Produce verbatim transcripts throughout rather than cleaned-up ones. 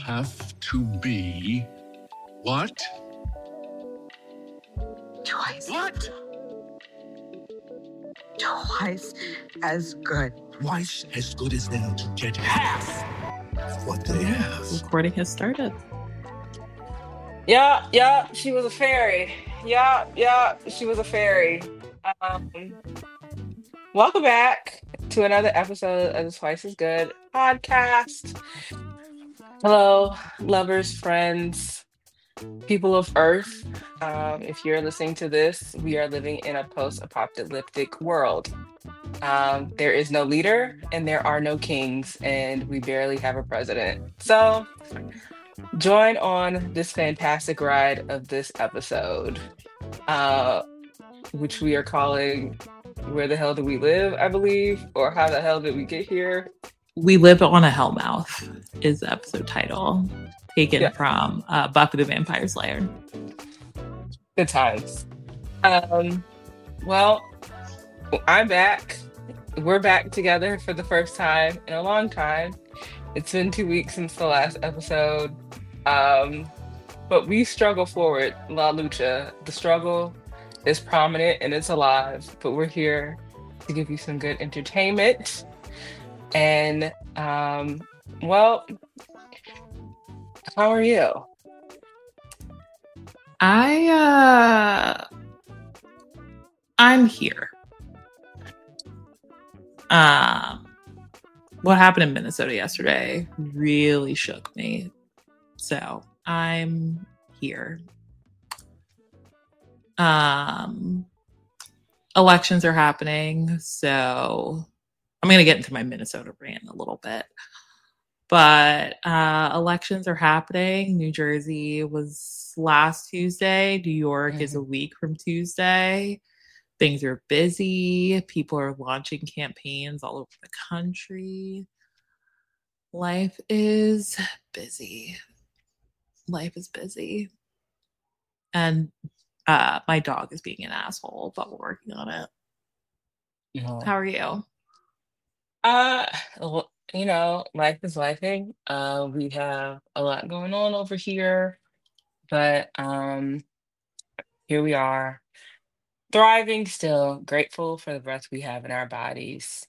have to be what? Twice. What? Twice as good. Twice as good as them to get half of what they have. Recording has started. Yeah, yeah, she was a fairy. Yeah, yeah, she was a fairy. Um, welcome back to another episode of the Twice as Good podcast. Hello, lovers, friends, people of Earth. Um, if you're listening to this, we are living in a post-apocalyptic world. Um, there is no leader and there are no kings, and we barely have a president. So, join on this fantastic ride of this episode, uh, which we are calling Where the Hell Do We Live, I believe, or How the Hell Did We Get Here? We Live on a Hellmouth is the episode title, taken Yeah. from uh, Buffy the Vampire Slayer. Good times. Um, well, I'm back. We're back together for the first time in a long time. It's been two weeks since the last episode. Um, but we struggle forward, La Lucha. The struggle is prominent and it's alive, but we're here to give you some good entertainment. And, um, well, how are you? I, uh, I'm here. Um, what happened in Minnesota yesterday really shook me. So I'm here. Um, elections are happening, so I'm going to get into my Minnesota rant a little bit. But uh, elections are happening. New Jersey was last Tuesday. New York Mm-hmm. is a week from Tuesday. Things are busy. People are launching campaigns all over the country. Life is busy. Life is busy. And uh, my dog is being an asshole, but we're working on it. No. How are you? Uh, well, you know, life is lifing. Uh, we have a lot going on over here, but um, here we are, thriving still, grateful for the breath we have in our bodies.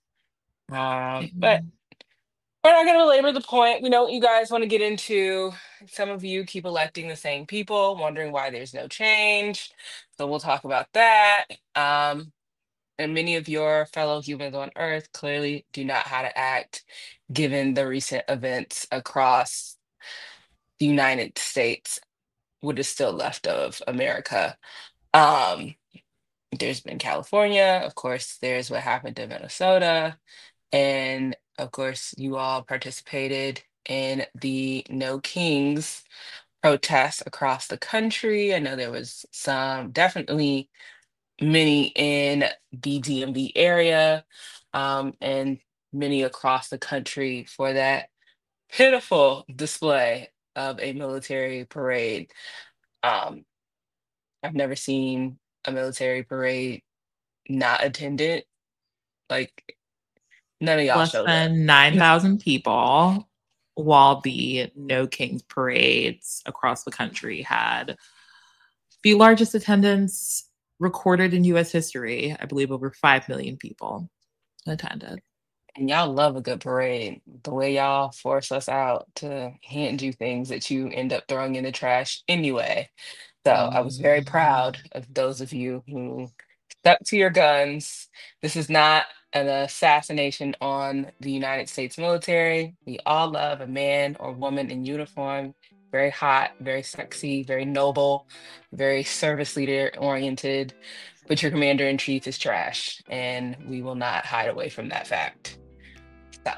Um, but we're not going to belabor the point. We know what you guys want to get into. Some of you keep electing the same people, wondering why there's no change. So we'll talk about that. Um, and many of your fellow humans on Earth clearly do not how to act given the recent events across the United States, what is still left of America. Um, there's been California, of course, there's what happened in Minnesota, and of course, you all participated in the No Kings protests across the country. I know there was some, definitely many in the D M V area, um, and many across the country for that pitiful display of a military parade. Um, I've never seen a military parade not attended. Like, none of y'all Less showed up. than nine thousand people, while the No Kings parades across the country had the largest attendance recorded in U S history. I believe over five million people attended. And y'all love a good parade. The way y'all force us out to hand you things that you end up throwing in the trash anyway. So I was very proud of those of you who stuck to your guns. This is not an assassination on the United States military. We all love a man or woman in uniform. Very hot, very sexy, very noble, very service leader oriented. But your commander in chief is trash, and we will not hide away from that fact. So,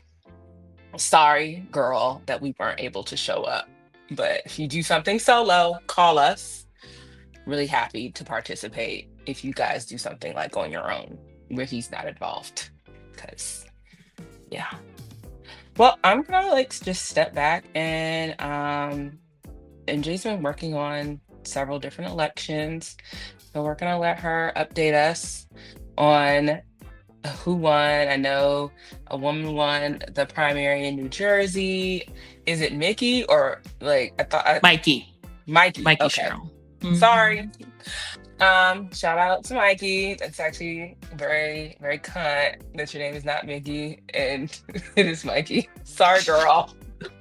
sorry, girl, that we weren't able to show up. But if you do something solo, call us. Really happy to participate if you guys do something like on your own where he's not involved. Because, yeah. Well, I'm gonna like just step back and um and Jay's been working on several different elections. So we're gonna let her update us on who won. I know a woman won the primary in New Jersey. Is it Mickey or like I thought I, Mikey. Mikey? Mikey Okay, Sherrill. Mhm. sorry. Um, shout out to Mikey. That's actually very, very cunt that your name is not Mickey and it is Mikey. Sorry, girl.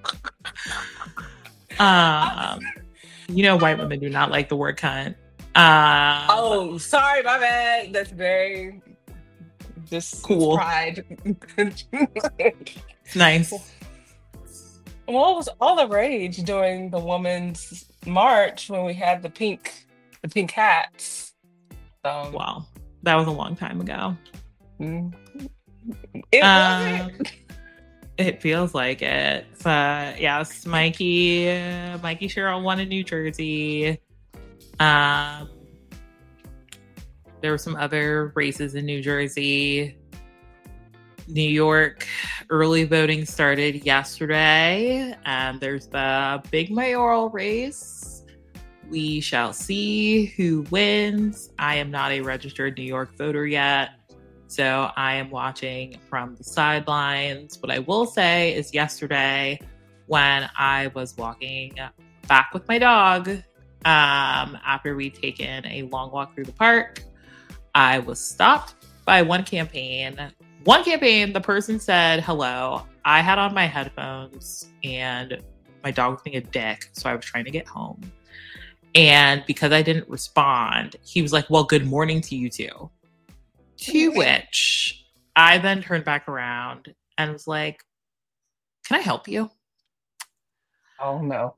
Um, you know, white women do not like the word cunt. Um, Oh, sorry, my bad. That's very just Cool. pride. It's nice. Well, it was all the rage during the women's march when we had the pink, the pink hats. So, Wow, that was a long time ago. mm, it Um, wasn't. It feels like it. But yes, Mikey, uh, Mikey Sherrill won in New Jersey. Um, there were some other races in New Jersey. New York, early voting started yesterday, and there's the big mayoral race. We shall see who wins. I am not a registered New York voter yet, so I am watching from the sidelines. What I will say is yesterday, when I was walking back with my dog, um, after we'd taken a long walk through the park, I was stopped by one campaign. One campaign, the person said hello. I had on my headphones and my dog was being a dick, so I was trying to get home. And because I didn't respond, he was like, well, good morning to you too. To which I then turned back around and was like, can I help you? Oh no.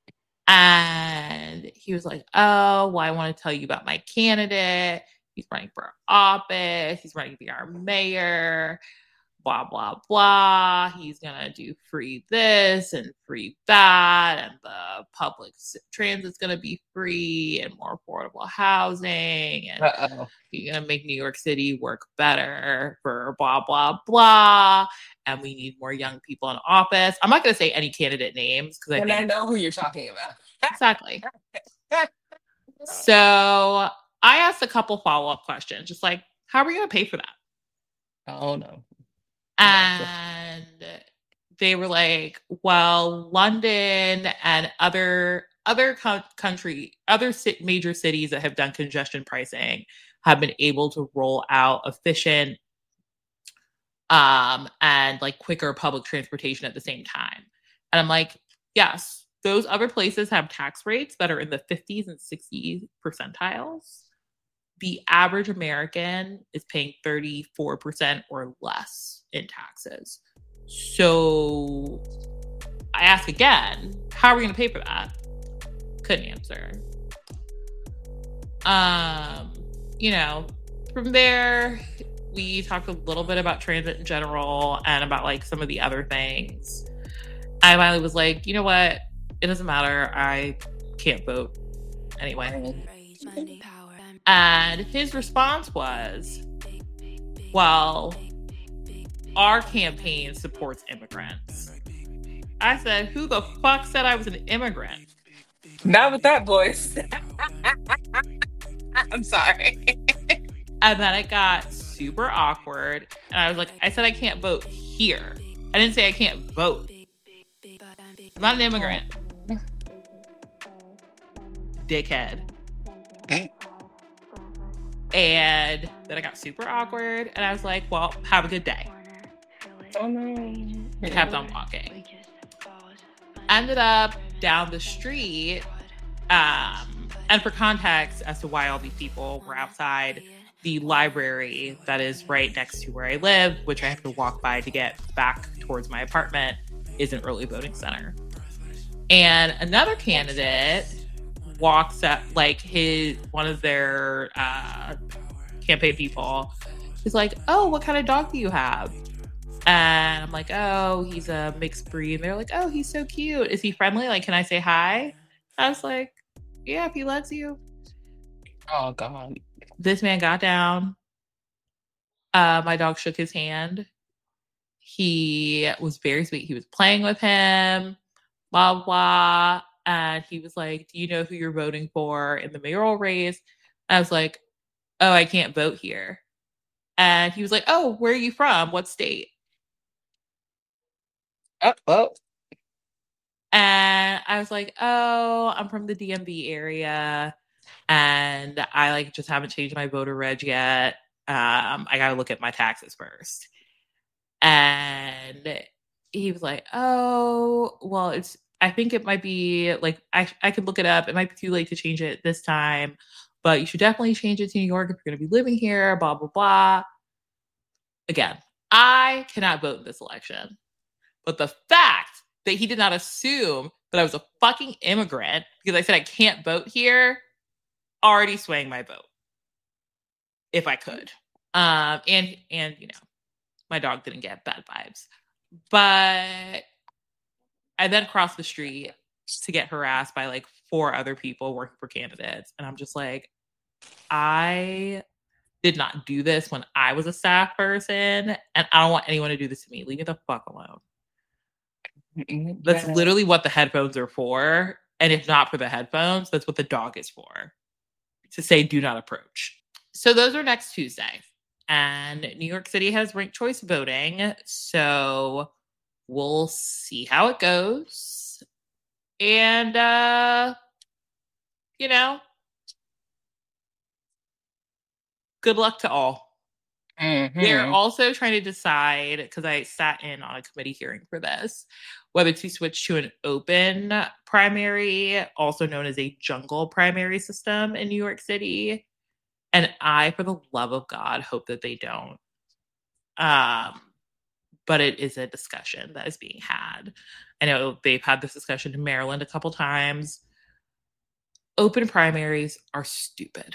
And he was like, oh, well, I want to tell you about my candidate. He's running for office. He's running to be our mayor. Blah, blah, blah. He's going to do free this and free that. And the public transit's going to be free and more affordable housing. And Uh-oh. he's going to make New York City work better for blah, blah, blah. And we need more young people in office. I'm not going to say any candidate names because I And think I know who you're talking about. exactly. So I asked a couple follow-up questions, just like, how are we going to pay for that? Oh no. And they were like, well, London and other other co- country, other ci- major cities that have done congestion pricing have been able to roll out efficient um, and like quicker public transportation at the same time. And I'm like, yes, those other places have tax rates that are in the fifties and sixties percentiles. The average American is paying thirty-four percent or less in taxes. So I ask again, how are we going to pay for that? Couldn't answer. Um, you know, from there, we talked a little bit about transit in general and about like some of the other things. I finally was like, you know what? It doesn't matter. I can't vote anyway. And his response was, well, our campaign supports immigrants. I said, who the fuck said I was an immigrant? Not with that voice. I'm sorry. And then it got super awkward. And I was like, I said I can't vote here. I didn't say I can't vote. I'm not an immigrant. Dickhead. And then I got super awkward. And I was like, well, have a good day. Oh no. Kept on walking. Ended up down the street. Um, and for context as to why all these people were outside, the library that is right next to where I live, which I have to walk by to get back towards my apartment, is an early voting center. And another candidate walks up, like his one of their uh, campaign people is like, oh, what kind of dog do you have? And I'm like, oh, he's a mixed breed. And they're like, oh, he's so cute. Is he friendly? Like, can I say hi? I was like, yeah, if he lets you. Oh God. This man got down. Uh, my dog shook his hand. He was very sweet. He was playing with him, blah, blah. And he was like, do you know who you're voting for in the mayoral race? I was like, oh, I can't vote here. And he was like, oh, where are you from? What state? Oh, well. And I was like, oh, I'm from the D M V area. And I like just haven't changed my voter reg yet. Um, I got to look at my taxes first. And he was like, oh, well, it's, I think it might be like, I, I could look it up. It might be too late to change it this time, but you should definitely change it to New York if you're going to be living here, blah, blah, blah. Again, I cannot vote in this election. But the fact that he did not assume that I was a fucking immigrant because I said I can't vote here, already swaying my vote. If I could. Um, and, and, you know, my dog didn't get bad vibes. But I then crossed the street to get harassed by like four other people working for candidates. And I'm just like, I did not do this when I was a staff person. And I don't want anyone to do this to me. Leave me the fuck alone. That's Yeah. literally what the headphones are for. And if not for the headphones, that's what the dog is for. To say do not approach. So those are next Tuesday. And New York City has ranked choice voting. So we'll see how it goes. And, uh, you know, good luck to all. Mm-hmm. They're also trying to decide, because I sat in on a committee hearing for this, whether to switch to an open primary, also known as a jungle primary system in New York City. And I, for the love of God, hope that they don't. Um, but it is a discussion that is being had. I know they've had this discussion in Maryland a couple times. Open primaries are stupid.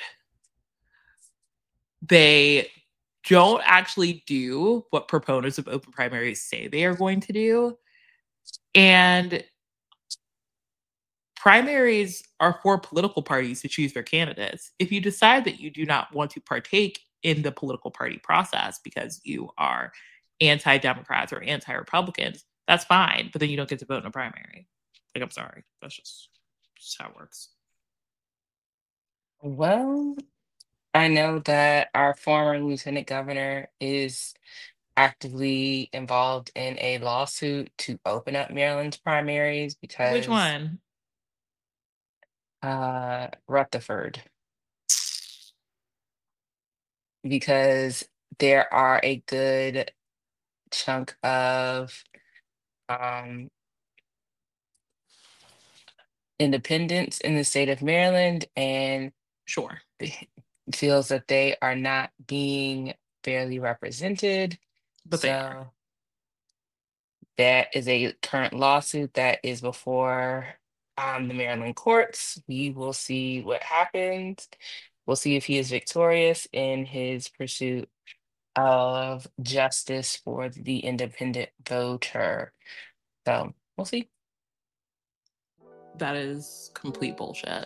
They don't actually do what proponents of open primaries say they are going to do. And primaries are for political parties to choose their candidates. If you decide that you do not want to partake in the political party process because you are anti-Democrats or anti-Republicans, that's fine. But then you don't get to vote in a primary. Like, I'm sorry. That's just, just how it works. Well, I know that our former lieutenant governor is actively involved in a lawsuit to open up Maryland's primaries because Which one? uh Rutherford. Because there are a good chunk of um independents in the state of Maryland, and Sure. it feels that they are not being fairly represented. But they are. So that is a current lawsuit that is before um, the Maryland courts. We will see what happens. We'll see if he is victorious in his pursuit of justice for the independent voter. So we'll see. That is complete bullshit.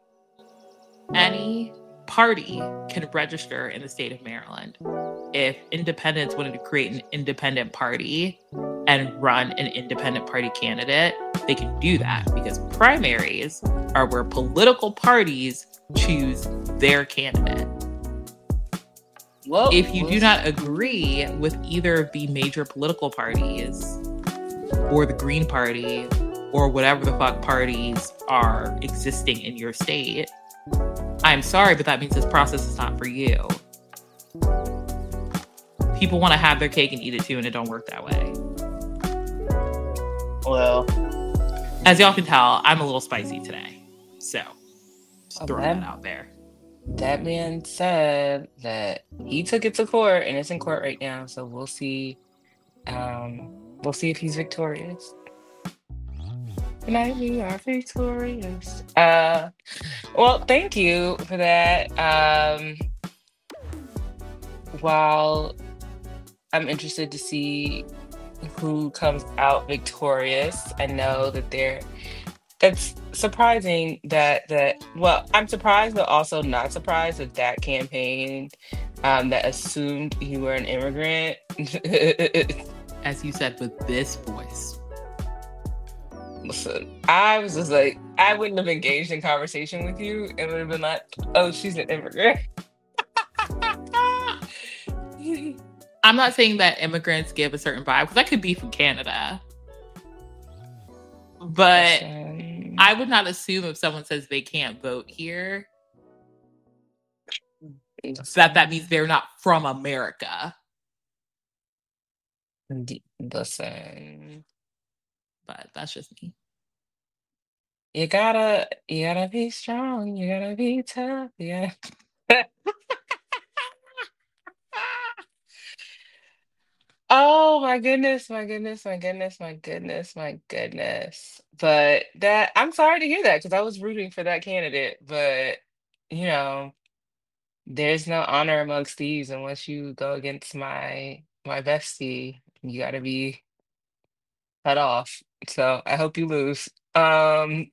Any party can register in the state of Maryland. If independents wanted to create an independent party and run an independent party candidate, they can do that because primaries are where political parties choose their candidate. Well, If you we'll do not agree with either of the major political parties or the Green Party or whatever the fuck parties are existing in your state, I'm sorry, but that means this process is not for you. People want to have their cake and eat it too, and it don't work that way. Well, As y'all can tell, I'm a little spicy today. So, just Oh, throwing man. that out there. that man said that he took it to court and it's in court right now. So we'll see. Um, we'll see if he's victorious. Tonight we are victorious. Uh, well, thank you for that. Um, while I'm interested to see who comes out victorious, I know that there. It's surprising that that well, I'm surprised, but also not surprised that that campaign um, that assumed you were an immigrant. As you said, with this voice. Listen, I was just like, I wouldn't have engaged in conversation with you and would have been like, oh, she's an immigrant. I'm not saying that immigrants give a certain vibe, because I could be from Canada. But Listen. I would not assume if someone says they can't vote here, that that means they're not from America. D- Listen. But that's just me. You gotta, you gotta be strong. You gotta be tough. You gotta... Oh my goodness, my goodness, my goodness, my goodness, my goodness. But that I'm sorry to hear that because I was rooting for that candidate. But you know, there's no honor amongst thieves unless you go against my my bestie. You gotta be cut off. So I hope you lose. Um,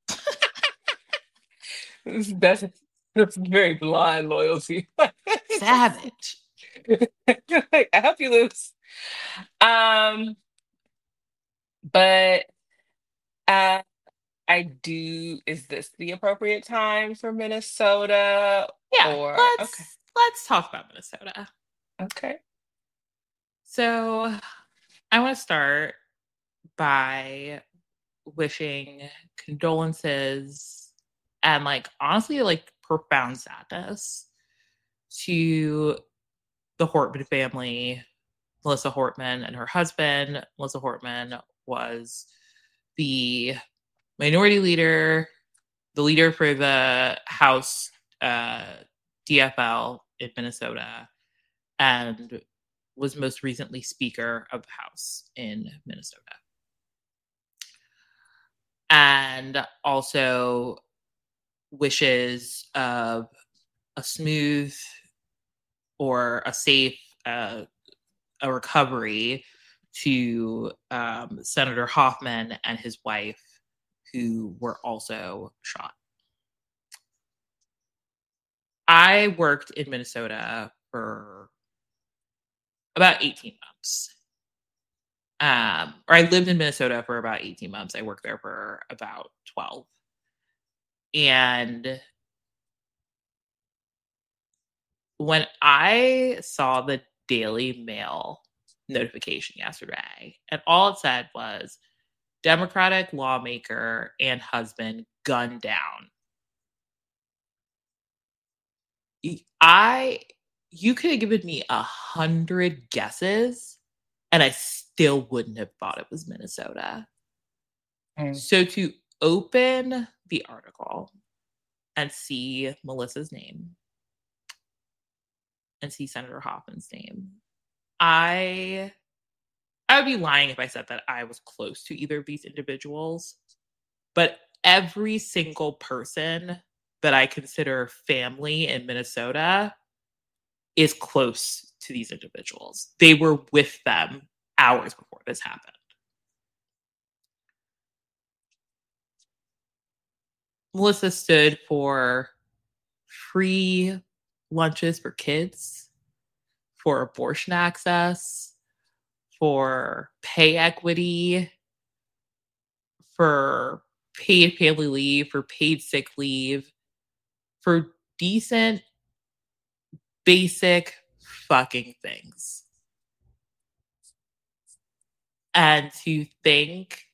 that's that's very blind loyalty. Savage. Like, I hope you lose. Um, but uh, I do. Is this the appropriate time for Minnesota? Yeah, Or okay, let's let's talk about Minnesota. okay. So I want to start by wishing condolences and, like, honestly, like, profound sadness to the Hortman family, Melissa Hortman and her husband. Melissa Hortman was the minority leader, the leader for the House uh, D F L in Minnesota, and was most recently Speaker of the House in Minnesota. And also wishes of a smooth or a safe uh, a recovery to um, Senator Hoffman and his wife, who were also shot. I worked in Minnesota for about eighteen months. Um, or I lived in Minnesota for about eighteen months. I worked there for about twelve. And when I saw the Daily Mail notification yesterday, and all it said was Democratic lawmaker and husband gunned down, I you could have given me a hundred guesses and I still wouldn't have thought it was Minnesota. Mm. So to open the article and see Melissa's name and see Senator Hoffman's name, I I would be lying if I said that I was close to either of these individuals. But every single person that I consider family in Minnesota is close to these individuals. They were with them hours before this happened. Melissa stood for free lunches for kids, for abortion access, for pay equity, for paid family leave, for paid sick leave, for decent, basic fucking things. And to think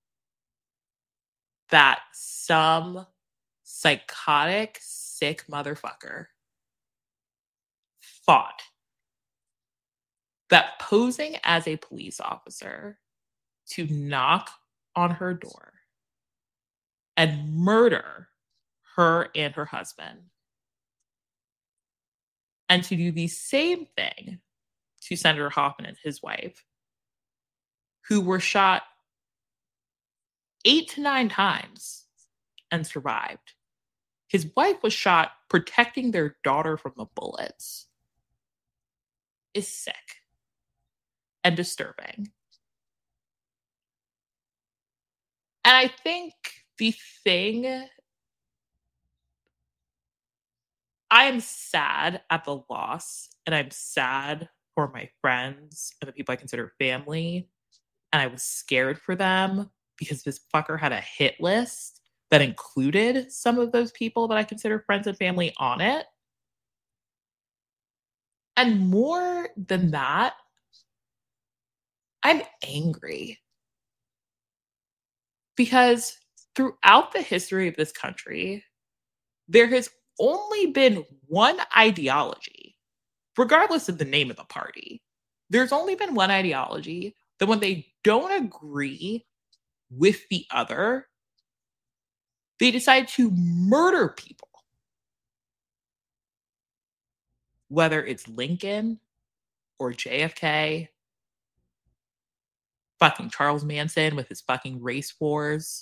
that some psychotic, sick motherfucker thought that posing as a police officer to knock on her door and murder her and her husband, and to do the same thing to Senator Hoffman and his wife, who were shot eight to nine times and survived. His wife was shot protecting their daughter from the bullets, is sick and disturbing. And I think the thing, I am sad at the loss, and I'm sad for my friends and the people I consider family. And I was scared for them because this fucker had a hit list that included some of those people that I consider friends and family on it. And more than that, I'm angry. Because throughout the history of this country, there has only been one ideology, regardless of the name of the party. There's only been one ideology that when they don't agree with the other, they decide to murder people. Whether it's Lincoln or J F K, fucking Charles Manson with his fucking race wars,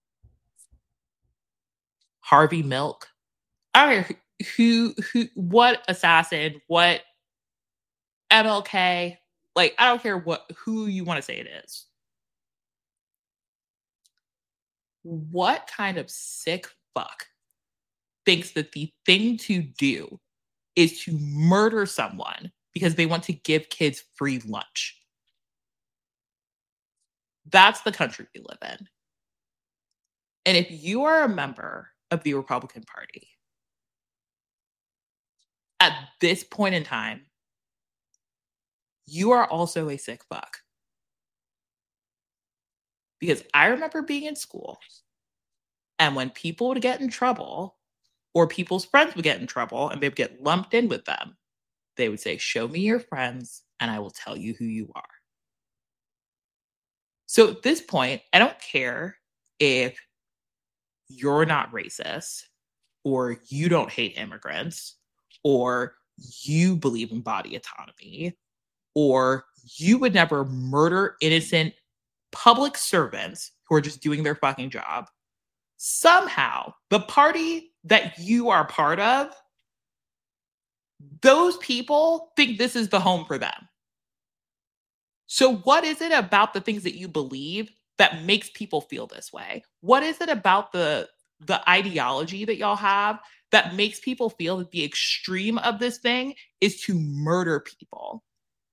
Harvey Milk. I don't care who, who, what assassin, what M L K, like, I don't care what, who you want to say it is. What kind of sick fuck thinks that the thing to do is to murder someone because they want to give kids free lunch? That's the country we live in. And if you are a member of the Republican Party, at this point in time, you are also a sick fuck. Because I remember being in school, and when people would get in trouble, or people's friends would get in trouble, and they would get lumped in with them, they would say, "Show me your friends, and I will tell you who you are." So at this point, I don't care if you're not racist, or you don't hate immigrants, or you believe in body autonomy, or you would never murder innocent public servants who are just doing their fucking job. Somehow, the party that you are part of, those people think this is the home for them. So what is it about the things that you believe that makes people feel this way? What is it about the the ideology that y'all have that makes people feel that the extreme of this thing is to murder people?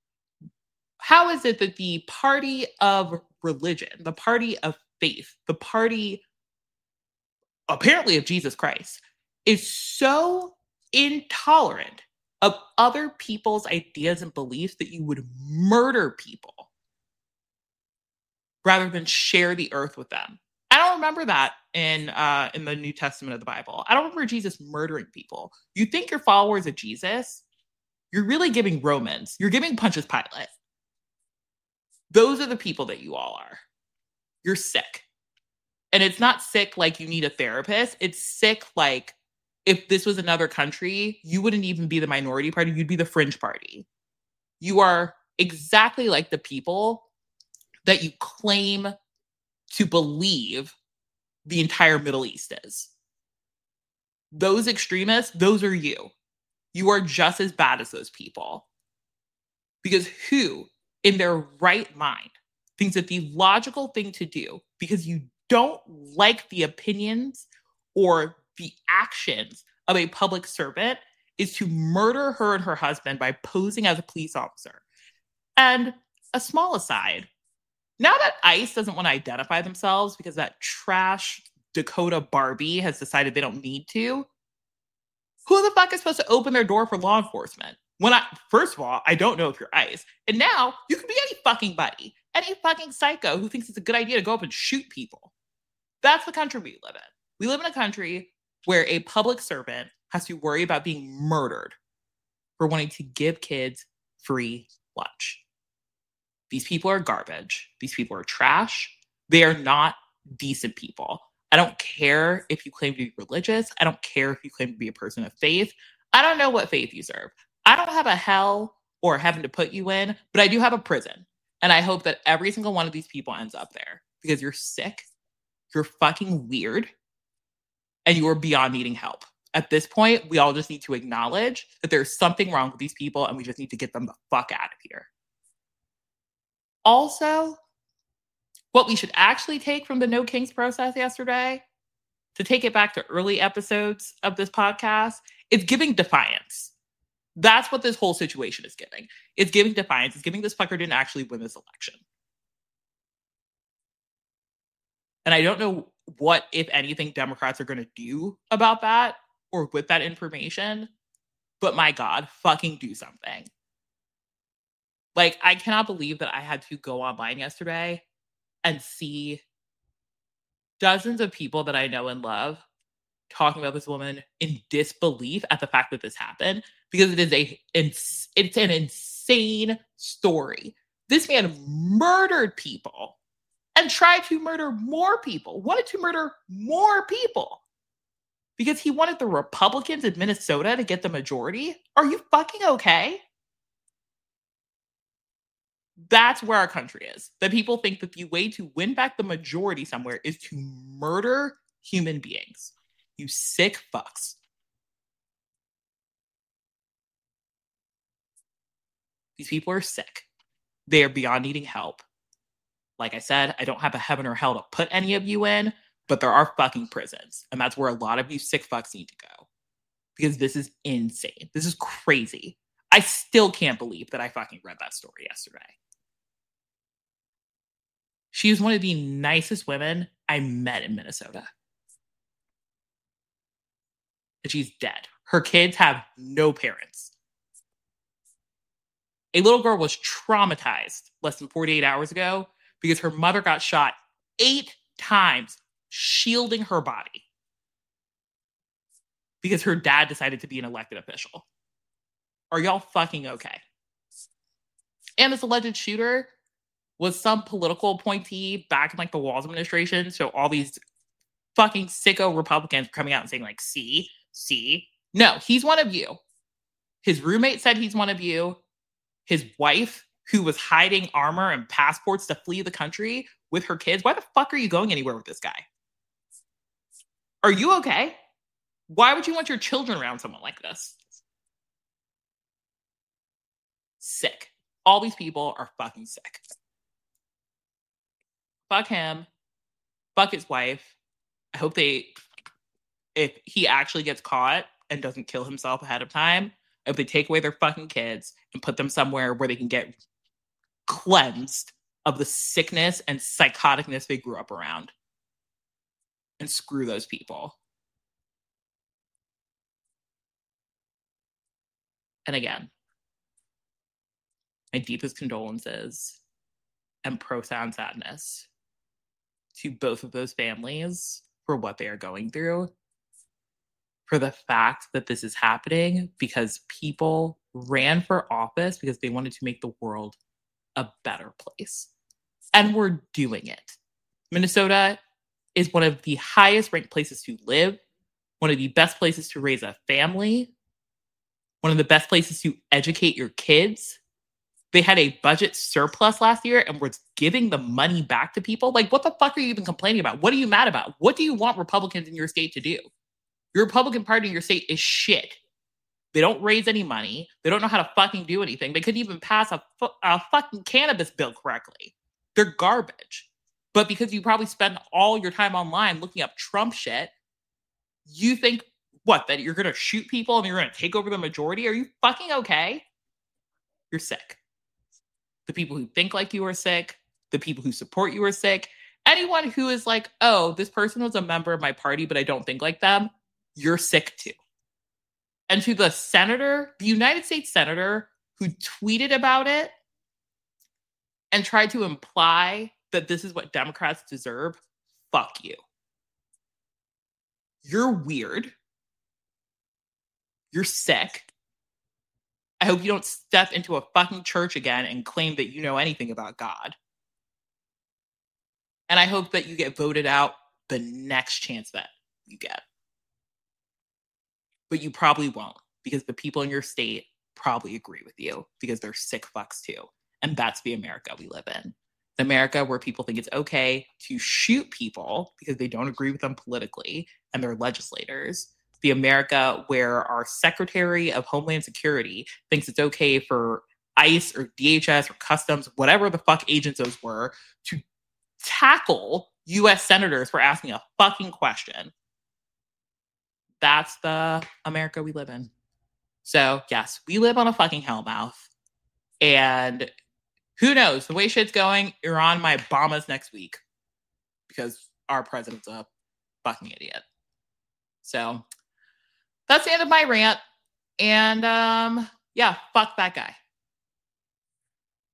How is it that the party of religion, the party of faith, the party apparently of Jesus Christ, is so intolerant of other people's ideas and beliefs that you would murder people rather than share the earth with them? I don't remember that in uh, in the New Testament of the Bible. I don't remember Jesus murdering people. You think you're followers of Jesus? You're really giving Romans. You're giving Pontius Pilate. Those are the people that you all are. You're sick. And it's not sick like you need a therapist. It's sick like if this was another country, you wouldn't even be the minority party. You'd be the fringe party. You are exactly like the people that you claim to believe the entire Middle East is. Those extremists, those are you. You are just as bad as those people. Because who in their right mind thinks that the logical thing to do, because you don't like the opinions or the actions of a public servant, is to murder her and her husband by posing as a police officer? And a small aside, now that ICE doesn't want to identify themselves because that trash Dakota Barbie has decided they don't need to, who the fuck is supposed to open their door for law enforcement? When I, first of all, I don't know if you're ICE. And now you can be any fucking buddy, any fucking psycho who thinks it's a good idea to go up and shoot people. That's the country we live in. We live in a country where a public servant has to worry about being murdered for wanting to give kids free lunch. These people are garbage. These people are trash. They are not decent people. I don't care if you claim to be religious. I don't care if you claim to be a person of faith. I don't know what faith you serve. I don't have a hell or heaven to put you in, but I do have a prison. And I hope that every single one of these people ends up there because you're sick, you're fucking weird, and you are beyond needing help. At this point, we all just need to acknowledge that there's something wrong with these people and we just need to get them the fuck out of here. Also, what we should actually take from the No Kings process yesterday, to take it back to early episodes of this podcast, is giving defiance. That's what this whole situation is giving. It's giving defiance. It's giving this fucker didn't actually win this election. And I don't know what, if anything, Democrats are going to do about that or with that information. But my God, fucking do something. Like, I cannot believe that I had to go online yesterday and see dozens of people that I know and love talking about this woman in disbelief at the fact that this happened, because it is a it's, it's an insane story. This man murdered people and tried to murder more people, wanted to murder more people because he wanted the Republicans in Minnesota to get the majority. Are you fucking okay? That's where our country is. That people think that the way to win back the majority somewhere is to murder human beings. You sick fucks. These people are sick. They are beyond needing help. Like I said, I don't have a heaven or hell to put any of you in, but there are fucking prisons. And that's where a lot of you sick fucks need to go. Because this is insane. This is crazy. I still can't believe that I fucking read that story yesterday. She is one of the nicest women I met in Minnesota. And she's dead. Her kids have no parents. A little girl was traumatized less than forty-eight hours ago because her mother got shot eight times, shielding her body because her dad decided to be an elected official. Are y'all fucking okay? And this alleged shooter was some political appointee back in like the Walz administration. So all these fucking sicko Republicans coming out and saying like, see, see. No, he's one of you. His roommate said he's one of you. His wife, who was hiding armor and passports to flee the country with her kids. Why the fuck are you going anywhere with this guy? Are you okay? Why would you want your children around someone like this? Sick. All these people are fucking sick. Fuck him. Fuck his wife. I hope they, if he actually gets caught and doesn't kill himself ahead of time, if they take away their fucking kids and put them somewhere where they can get cleansed of the sickness and psychoticness they grew up around. And screw those people. And again, my deepest condolences and profound sadness to both of those families for what they are going through, for the fact that this is happening because people ran for office because they wanted to make the world a better place. And we're doing it. Minnesota is one of the highest ranked places to live, one of the best places to raise a family, one of the best places to educate your kids. They had a budget surplus last year and was giving the money back to people. Like, what the fuck are you even complaining about? What are you mad about? What do you want Republicans in your state to do? Your Republican Party in your state is shit. They don't raise any money. They don't know how to fucking do anything. They couldn't even pass a, fu- a fucking cannabis bill correctly. They're garbage. But because you probably spend all your time online looking up Trump shit, you think, what, that you're going to shoot people and you're going to take over the majority? Are you fucking okay? You're sick. The people who think like you are sick. The people who support you are sick. Anyone who is like, oh, this person was a member of my party, but I don't think like them, you're sick too. And to the senator, the United States senator who tweeted about it and tried to imply that this is what Democrats deserve, fuck you. You're weird. You're sick. I hope you don't step into a fucking church again and claim that you know anything about God. And I hope that you get voted out the next chance that you get. But you probably won't, because the people in your state probably agree with you because they're sick fucks too. And that's the America we live in. The America where people think it's okay to shoot people because they don't agree with them politically and they're legislators. The America where our Secretary of Homeland Security thinks it's okay for ICE or D H S or Customs, whatever the fuck agents those were, to tackle U S senators for asking a fucking question. That's the America we live in. So, yes, we live on a fucking hellmouth. And who knows? The way shit's going, you're on my Obamas next week. Because our president's a fucking idiot. So, that's the end of my rant. And, um, yeah, fuck that guy.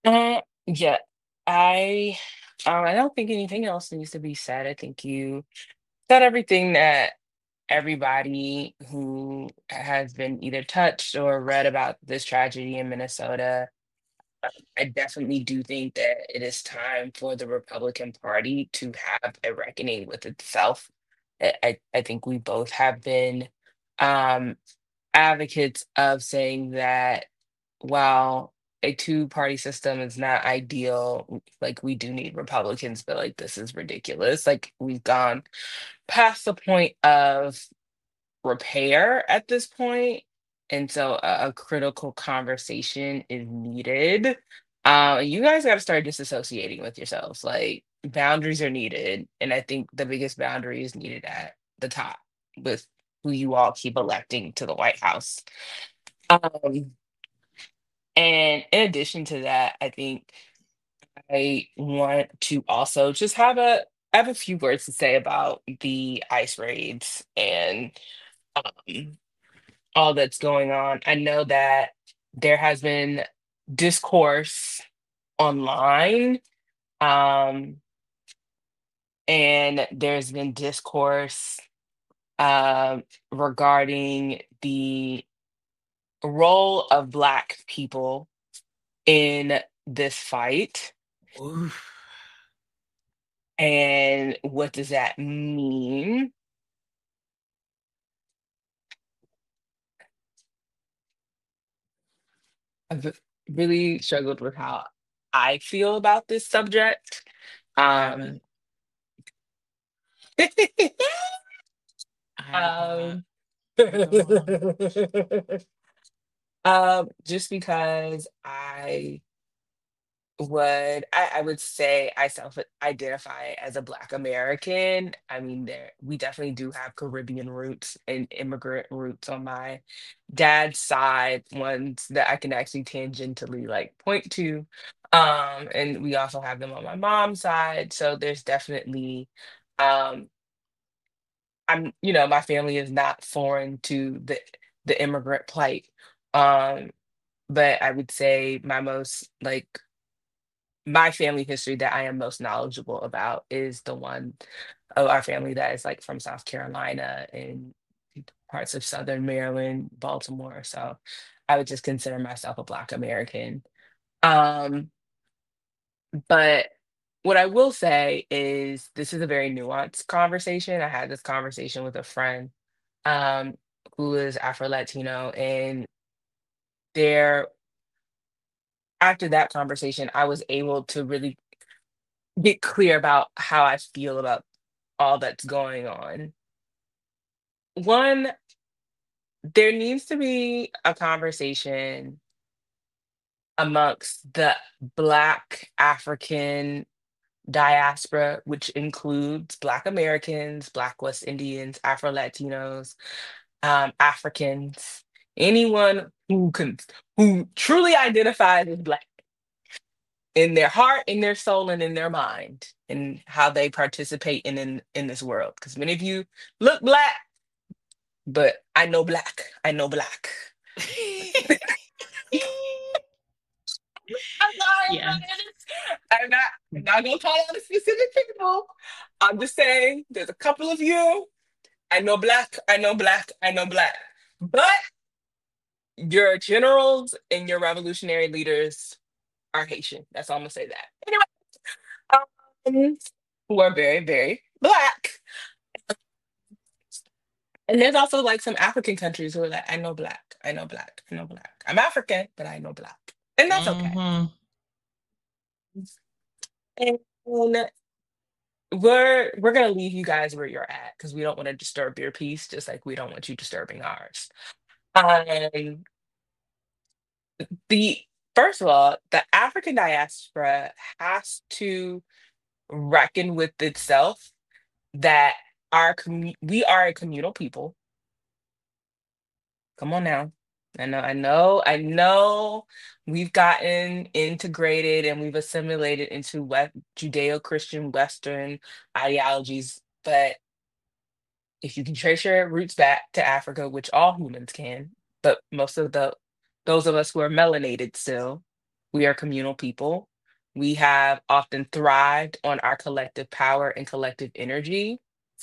Uh, yeah, I um, I don't think anything else needs to be said. I think you said everything that everybody who has been either touched or read about this tragedy in Minnesota. I definitely do think that it is time for the Republican Party to have a reckoning with itself. I, I I think we both have been um, advocates of saying that while a two-party system is not ideal, like we do need Republicans, but like this is ridiculous. Like we've gone past the point of repair at this point, and so a, a critical conversation is needed. Uh, you guys got to start disassociating with yourselves. Like boundaries are needed, and I think the biggest boundary is needed at the top with who you all keep electing to the White House. Um, and in addition to that, I think I want to also just have a I have a few words to say about the ICE raids and um, all that's going on. I know that there has been discourse online, um, and there's been discourse um, regarding the role of Black people in this fight. Oof. And what does that mean? I've really struggled with how I feel about this subject. I Um, haven't. I have not. um, Go on. um, just because I would I, I would say I self identify as a Black American. I mean, there we definitely do have Caribbean roots and immigrant roots on my dad's side, ones that I can actually tangentially like point to. Um, and we also have them on my mom's side. So there's definitely um I'm you know, my family is not foreign to the the immigrant plight. Um, but I would say my most like my family history that I am most knowledgeable about is the one of our family that is like from South Carolina and parts of Southern Maryland, Baltimore. So I would just consider myself a Black American. Um, but what I will say is this is a very nuanced conversation. I had this conversation with a friend um, who is Afro Latino, and there after that conversation, I was able to really get clear about how I feel about all that's going on. One, there needs to be a conversation amongst the Black African diaspora, which includes Black Americans, Black West Indians, Afro Latinos, um, Africans, anyone who can who truly identifies as Black in their heart, in their soul, and in their mind, and how they participate in in, in this world. Because many of you look Black, but I know Black. I know Black. I'm sorry, Yeah. I'm not, I'm not gonna call out a specific people. I'm just saying there's a couple of you. I know Black, I know Black, I know Black. But your generals and your revolutionary leaders are Haitian. That's all I'm gonna say that. Anyway, um, who are very, very Black. And there's also like some African countries who are like, I know Black, I know Black, I know Black. I'm African, but I know Black. And that's okay. Hmm. And we're we're gonna leave you guys where you're at because we don't want to disturb your peace, just like we don't want you disturbing ours. Um, the first of all, the African diaspora has to reckon with itself that our commu- we are a communal people. Come on now. I know, I know, I know we've gotten integrated and we've assimilated into what Judeo-Christian Western ideologies, but if you can trace your roots back to Africa, which all humans can, but most of the those of us who are melanated still, We are communal people. We have often thrived on our collective power and collective energy.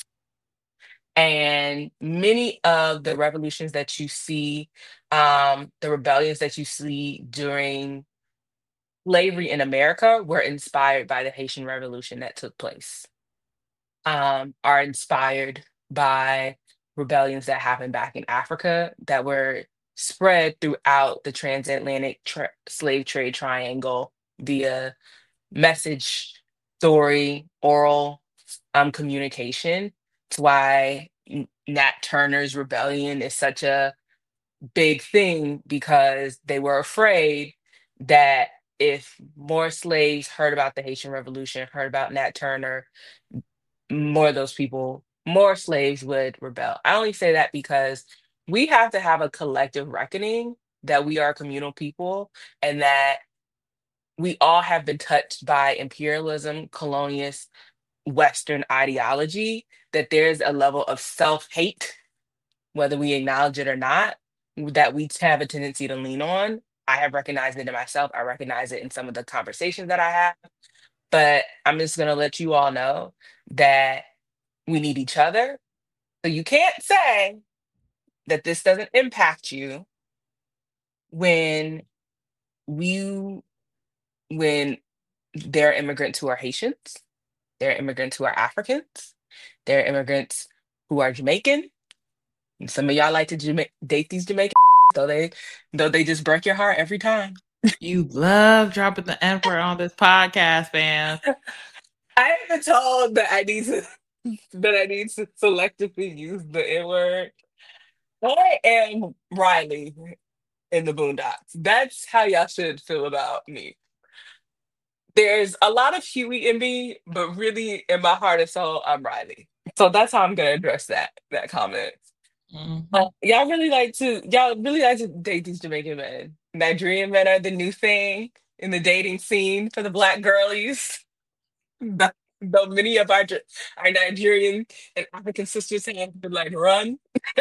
And many of the revolutions that you see, um, the rebellions that you see during slavery in America were inspired by the Haitian Revolution that took place, um, are inspired by rebellions that happened back in Africa that were spread throughout the transatlantic tra- slave trade triangle via message, story, oral um, communication. It's why N- Nat Turner's rebellion is such a big thing because they were afraid that if more slaves heard about the Haitian Revolution, heard about Nat Turner, more of those people, more slaves would rebel. I only say that because we have to have a collective reckoning that we are communal people and that we all have been touched by imperialism, colonialist, Western ideology, that there's a level of self hate, whether we acknowledge it or not, that we have a tendency to lean on. I have recognized it in myself. I recognize it in some of the conversations that I have. But I'm just going to let you all know that we need each other. So you can't say that this doesn't impact you when we when there are immigrants who are Haitians, there are immigrants who are Africans, there are immigrants who are Jamaican. And some of y'all like to Jama- date these Jamaican, though they though they just break your heart every time. You love dropping the N word on this podcast, man. I have been told that I need to that I need to selectively use the N word. I am Riley in the Boondocks. That's how y'all should feel about me. There's a lot of Huey in me, but really in my heart and soul, I'm Riley. So that's how I'm gonna address that that comment. Mhm. Uh, y'all really like to y'all really like to date these Jamaican men. Nigerian men are the new thing in the dating scene for the black girlies. Though though many of our J- our Nigerian and African sisters have been like run.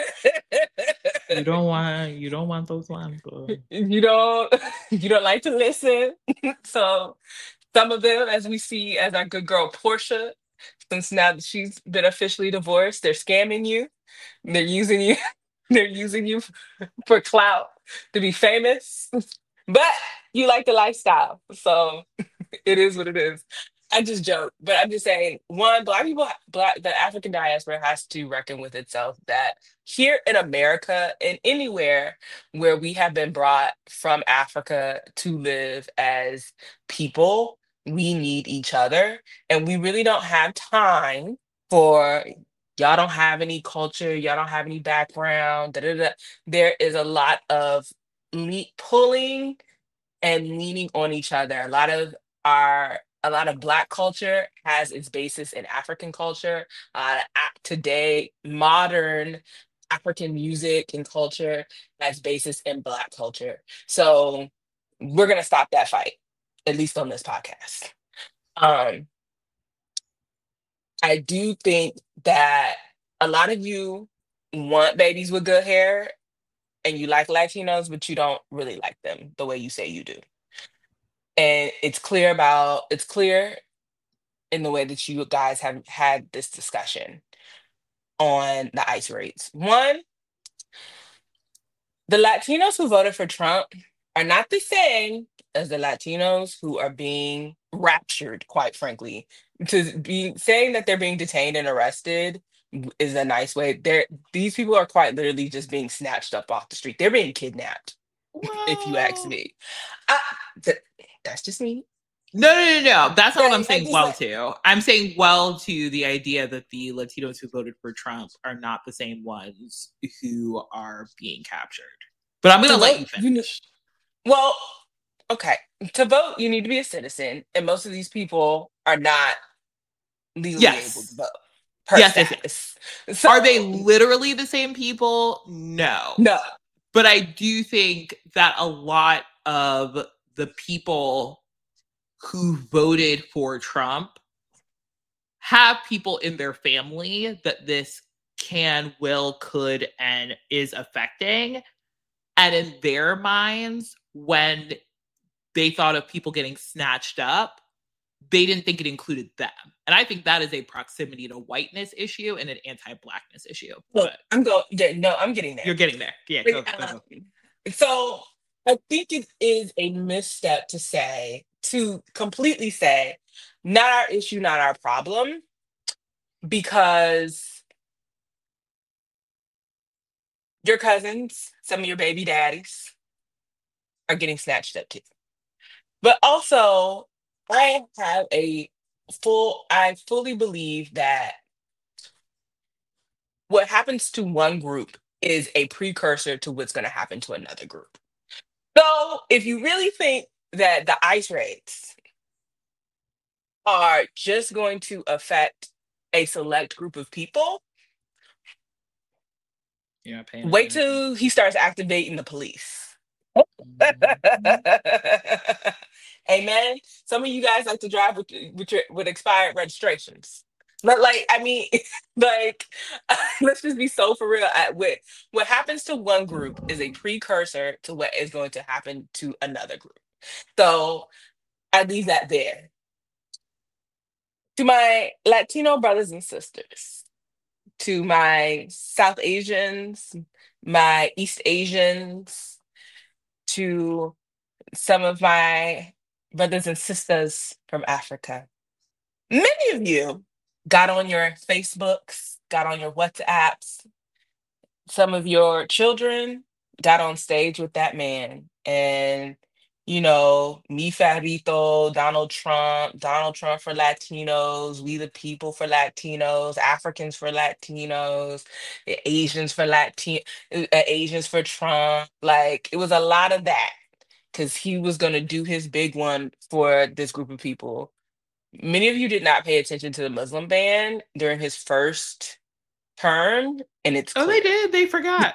You don't want you don't want those ones, girl. You don't you don't like to listen. So some of them, as we see as our good girl Portia, since now that she's been officially divorced, they're scamming you. They're using you. They're using you for clout to be famous. But you like the lifestyle, so it is what it is. I just joke, but I'm just saying, one, black people, black the African diaspora has to reckon with itself that here in America and anywhere where we have been brought from Africa to live as people, we need each other, and we really don't have time for y'all don't have any culture, y'all don't have any background. Da, da, da. There is a lot of le- pulling and leaning on each other. A lot of our a lot of Black culture has its basis in African culture. Uh, a- today, modern African music and culture has basis in Black culture. So we're gonna stop that fight, at least on this podcast. Um, I do think that a lot of you want babies with good hair and you like Latinos, but you don't really like them the way you say you do. And it's clear about it's clear in the way that you guys have had this discussion on the ICE rates. One, the Latinos who voted for Trump are not the same as the Latinos who are being raptured, quite frankly. To be saying that they're being detained and arrested is a nice way. They're these people are quite literally just being snatched up off the street. They're being kidnapped, if you ask Well, me. I, th- that's just me. no, no, no, no. That's not what I'm Like, I saying just well like to. I'm saying well to the idea that the Latinos who voted for Trump are not the same ones who are being captured. But I'm going to to let vote. you You know, finish. well, okay. To vote, you need to be a citizen, and most of these people are not legally able to Yes. vote per Yes, yes, yes. status. Are they So literally the same people? No. no, But I do think that a lot of the people who voted for Trump have people in their family that this can, will, could, and is affecting. And in their minds, when they thought of people getting snatched up, they didn't think it included them. And I think that is a proximity to whiteness issue and an anti-blackness issue. Look, But I'm going. Yeah, no, I'm getting there. you're getting there. Yeah. Go, go, Um, go. so I think it is a misstep to say, to completely say, not our issue, not our problem, because your cousins, some of your baby daddies, are getting snatched up too. But also, I have a full, I fully believe that what happens to one group is a precursor to what's going to happen to another group. So if you really think that the ICE raids are just going to affect a select group of people, Yeah, paying wait attention. till he starts activating the police. Amen. Some of you guys like to drive with with, your, with expired registrations. But like, I mean, like, let's just be so for real. At what what happens to one group is a precursor to what is going to happen to another group. So I leave that there. To my Latino brothers and sisters, to my South Asians, my East Asians, to some of my brothers and sisters from Africa. Many of you got on your Facebooks, got on your WhatsApps. Some of your children got on stage with that man. And, you know, me Farito, Donald Trump, Donald Trump for Latinos, we the people for Latinos, Africans for Latinos, the Asians for Latin, uh, Asians for Trump. Like, it was a lot of that because he was going to do his big one for this group of people. Many of you did not pay attention to the Muslim ban during his first term, and it's Oh, they clear. did. They forgot.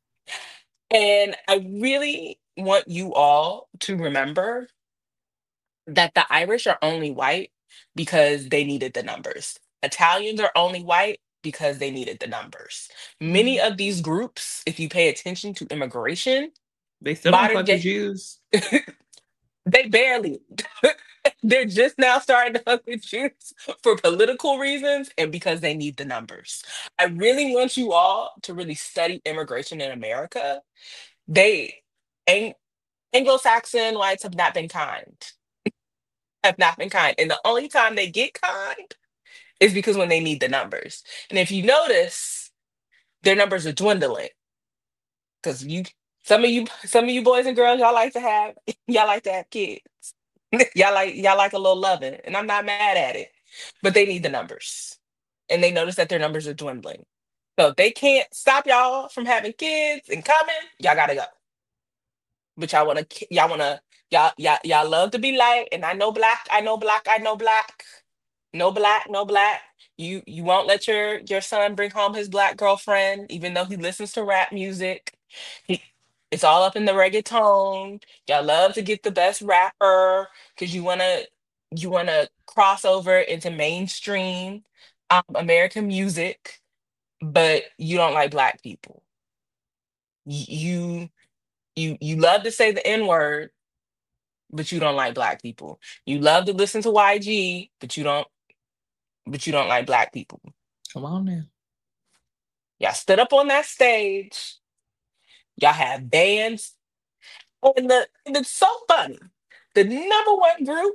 And I really want you all to remember that the Irish are only white because they needed the numbers. Italians are only white because they needed the numbers. Many of these groups, if you pay attention to immigration, They still don't modern fuck the day, Jews. they barely. They're just now starting to fuck with Jews for political reasons and because they need the numbers. I really want you all to really study immigration in America. They Ang- Anglo-Saxon whites have not been kind. Have not been kind. And the only time they get kind is because when they need the numbers. And if you notice, their numbers are dwindling. Because you some of you some of you boys and girls, y'all like to have y'all like to have kids. y'all like y'all like a little loving. And I'm not mad at it. But they need the numbers. And they notice that their numbers are dwindling. So if they can't stop y'all from having kids and coming, y'all gotta go. But y'all wanna y'all wanna y'all y'all y'all love to be light. And I know black, I know black, I know black. No black, no black. You you won't let your your son bring home his black girlfriend, even though he listens to rap music. He, it's all up in the reggaeton. Y'all love to get the best rapper because you wanna you wanna cross over into mainstream um, American music, but you don't like black people. Y- You you you love to say the N word, but you don't like black people. You love to listen to Y G, but you don't but you don't like black people. Come on now. Y'all stood up on that stage. Y'all have bands. And, the, and it's so funny. The number one group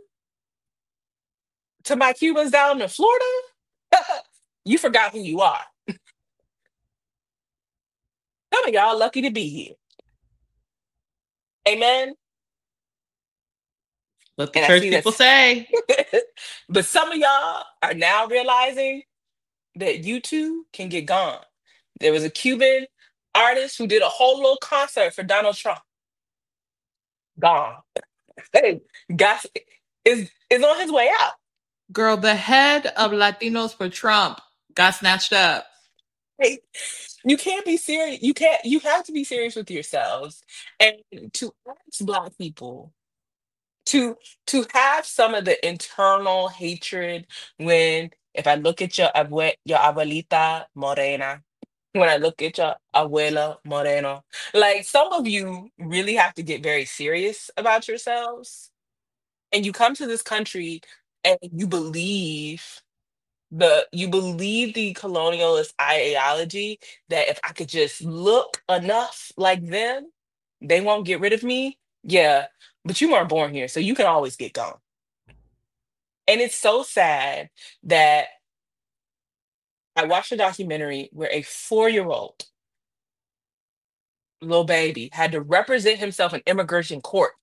to my Cubans down in Florida, you forgot who you are. Some of y'all lucky to be here. Amen. Let the And I church see people that's say. but some of y'all are now realizing that you too can get gone. There was a Cuban artist who did a whole little concert for Donald Trump. Gone. Hey, gas is is on his way out. Girl, the head of Latinos for Trump got snatched up. Hey, you can't be serious. You can't. You have to be serious with yourselves, and to ask Black people to to have some of the internal hatred when if I look at your abue, your abuelita morena, when I look at your abuela moreno, like some of you really have to get very serious about yourselves And you come to this country and you believe the you believe the colonialist ideology that if I could just look enough like them, they won't get rid of me. Yeah, but you weren't born here, so you can always get gone. And it's so sad that I watched a documentary where a four-year-old little baby had to represent himself in immigration court.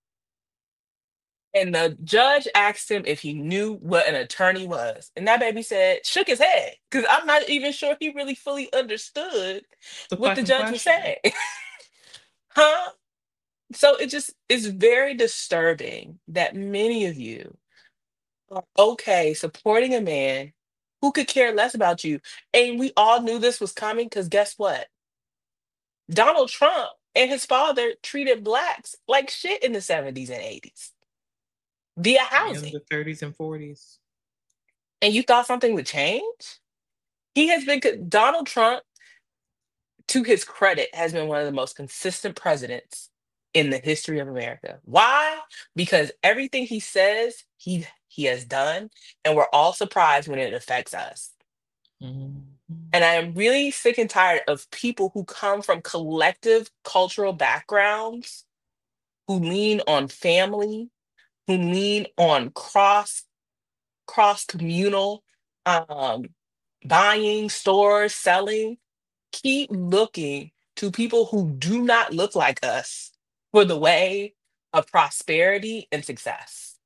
And the judge asked him if he knew what an attorney was. And that baby said, shook his head, because I'm not even sure he really fully understood The what the fucking judge was question. saying. Huh? So it just is very disturbing that many of you are okay supporting a man who could care less about you. And we all knew this was coming because guess what? Donald Trump and his father treated blacks like shit in the seventies and eighties via In housing. the thirties and forties. And you thought something would change? He has been, co- Donald Trump, to his credit, has been one of the most consistent presidents in the history of America. Why? Because everything he says, he he has done, and we're all surprised when it affects us. Mhm. And I am really sick and tired of people who come from collective cultural backgrounds, who lean on family, who lean on cross cross communal um, buying, stores, selling. Keep looking to people who do not look like us for the way of prosperity and success.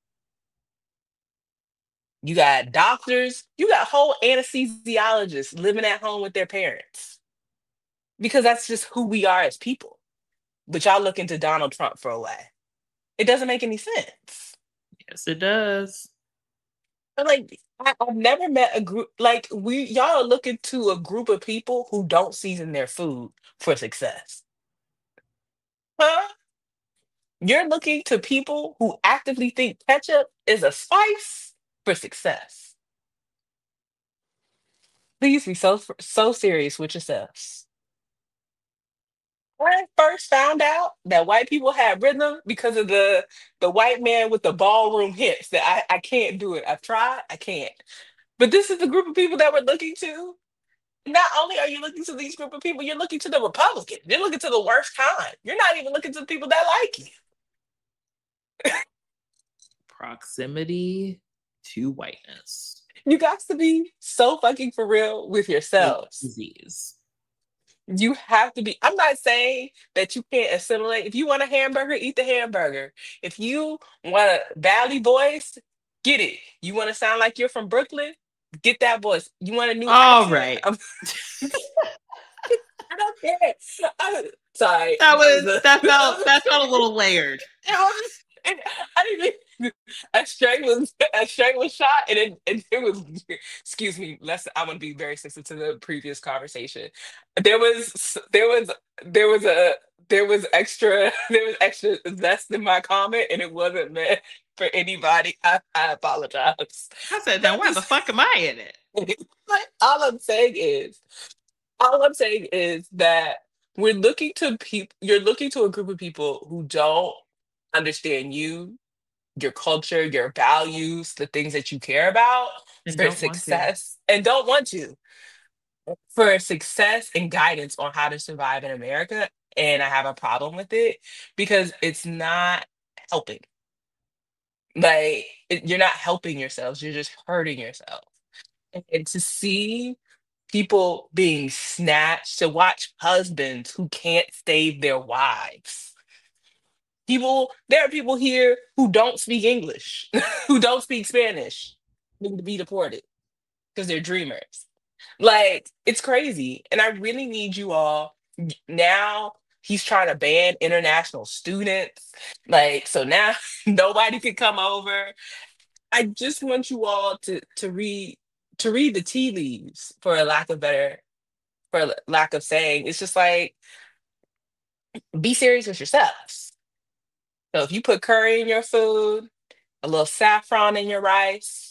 You got doctors, you got whole anesthesiologists living at home with their parents because that's just who we are as people. But y'all looking to Donald Trump for a way. It doesn't make any sense. Yes, it does. But like, I, I've never met a group like we. Y'all are looking to a group of people who don't season their food for success, huh? You're looking to people who actively think ketchup is a spice for success. Please be so so serious with yourselves. When I first found out that white people had rhythm because of the the white man with the ballroom hips, that I, I can't do it. I've tried, I can't. But this is the group of people that we're looking to. Not only are you looking to these group of people, you're looking to the Republicans. You're looking to the worst kind. You're not even looking to the people that like you. Proximity to whiteness. You got to be so fucking for real with Like yourselves. disease. You have to be. I'm not saying that you can't assimilate. If you want a hamburger, eat the hamburger. If you want a valley voice, get it. You want to sound like you're from Brooklyn, get that voice. You want a new All accent? right. I'm- I don't care. I'm sorry. That was was a- that felt that felt a little layered. It was, it, I didn't even, a string was a string was shot, and it, and it was. Excuse me. Let's. I want to be very sensitive to the previous conversation. There was there was there was a there was extra there was extra zest in my comment, and it wasn't meant for anybody. I, I apologize. I said, now why the fuck am I in it? But all I'm saying is, all I'm saying is that we're looking to people. You're looking to a group of people who don't understand you, your culture, your values, the things that you care about And for don't want to. success, and don't want to for success and guidance on how to survive in America. And I have a problem with it because it's not helping. Like it- you're not helping yourselves; you're just hurting yourself. And, and to see people being snatched, to watch husbands who can't save their wives. People, there are people here who don't speak English, who don't speak Spanish, need to be deported because they're dreamers. Like, it's crazy. And I really need you all. Now he's trying to ban international students. Like, so now nobody can come over. I just want you all to to read to read the tea leaves for a lack of better for a lack of saying. It's just like be serious with yourselves. So if you put curry in your food, a little saffron in your rice,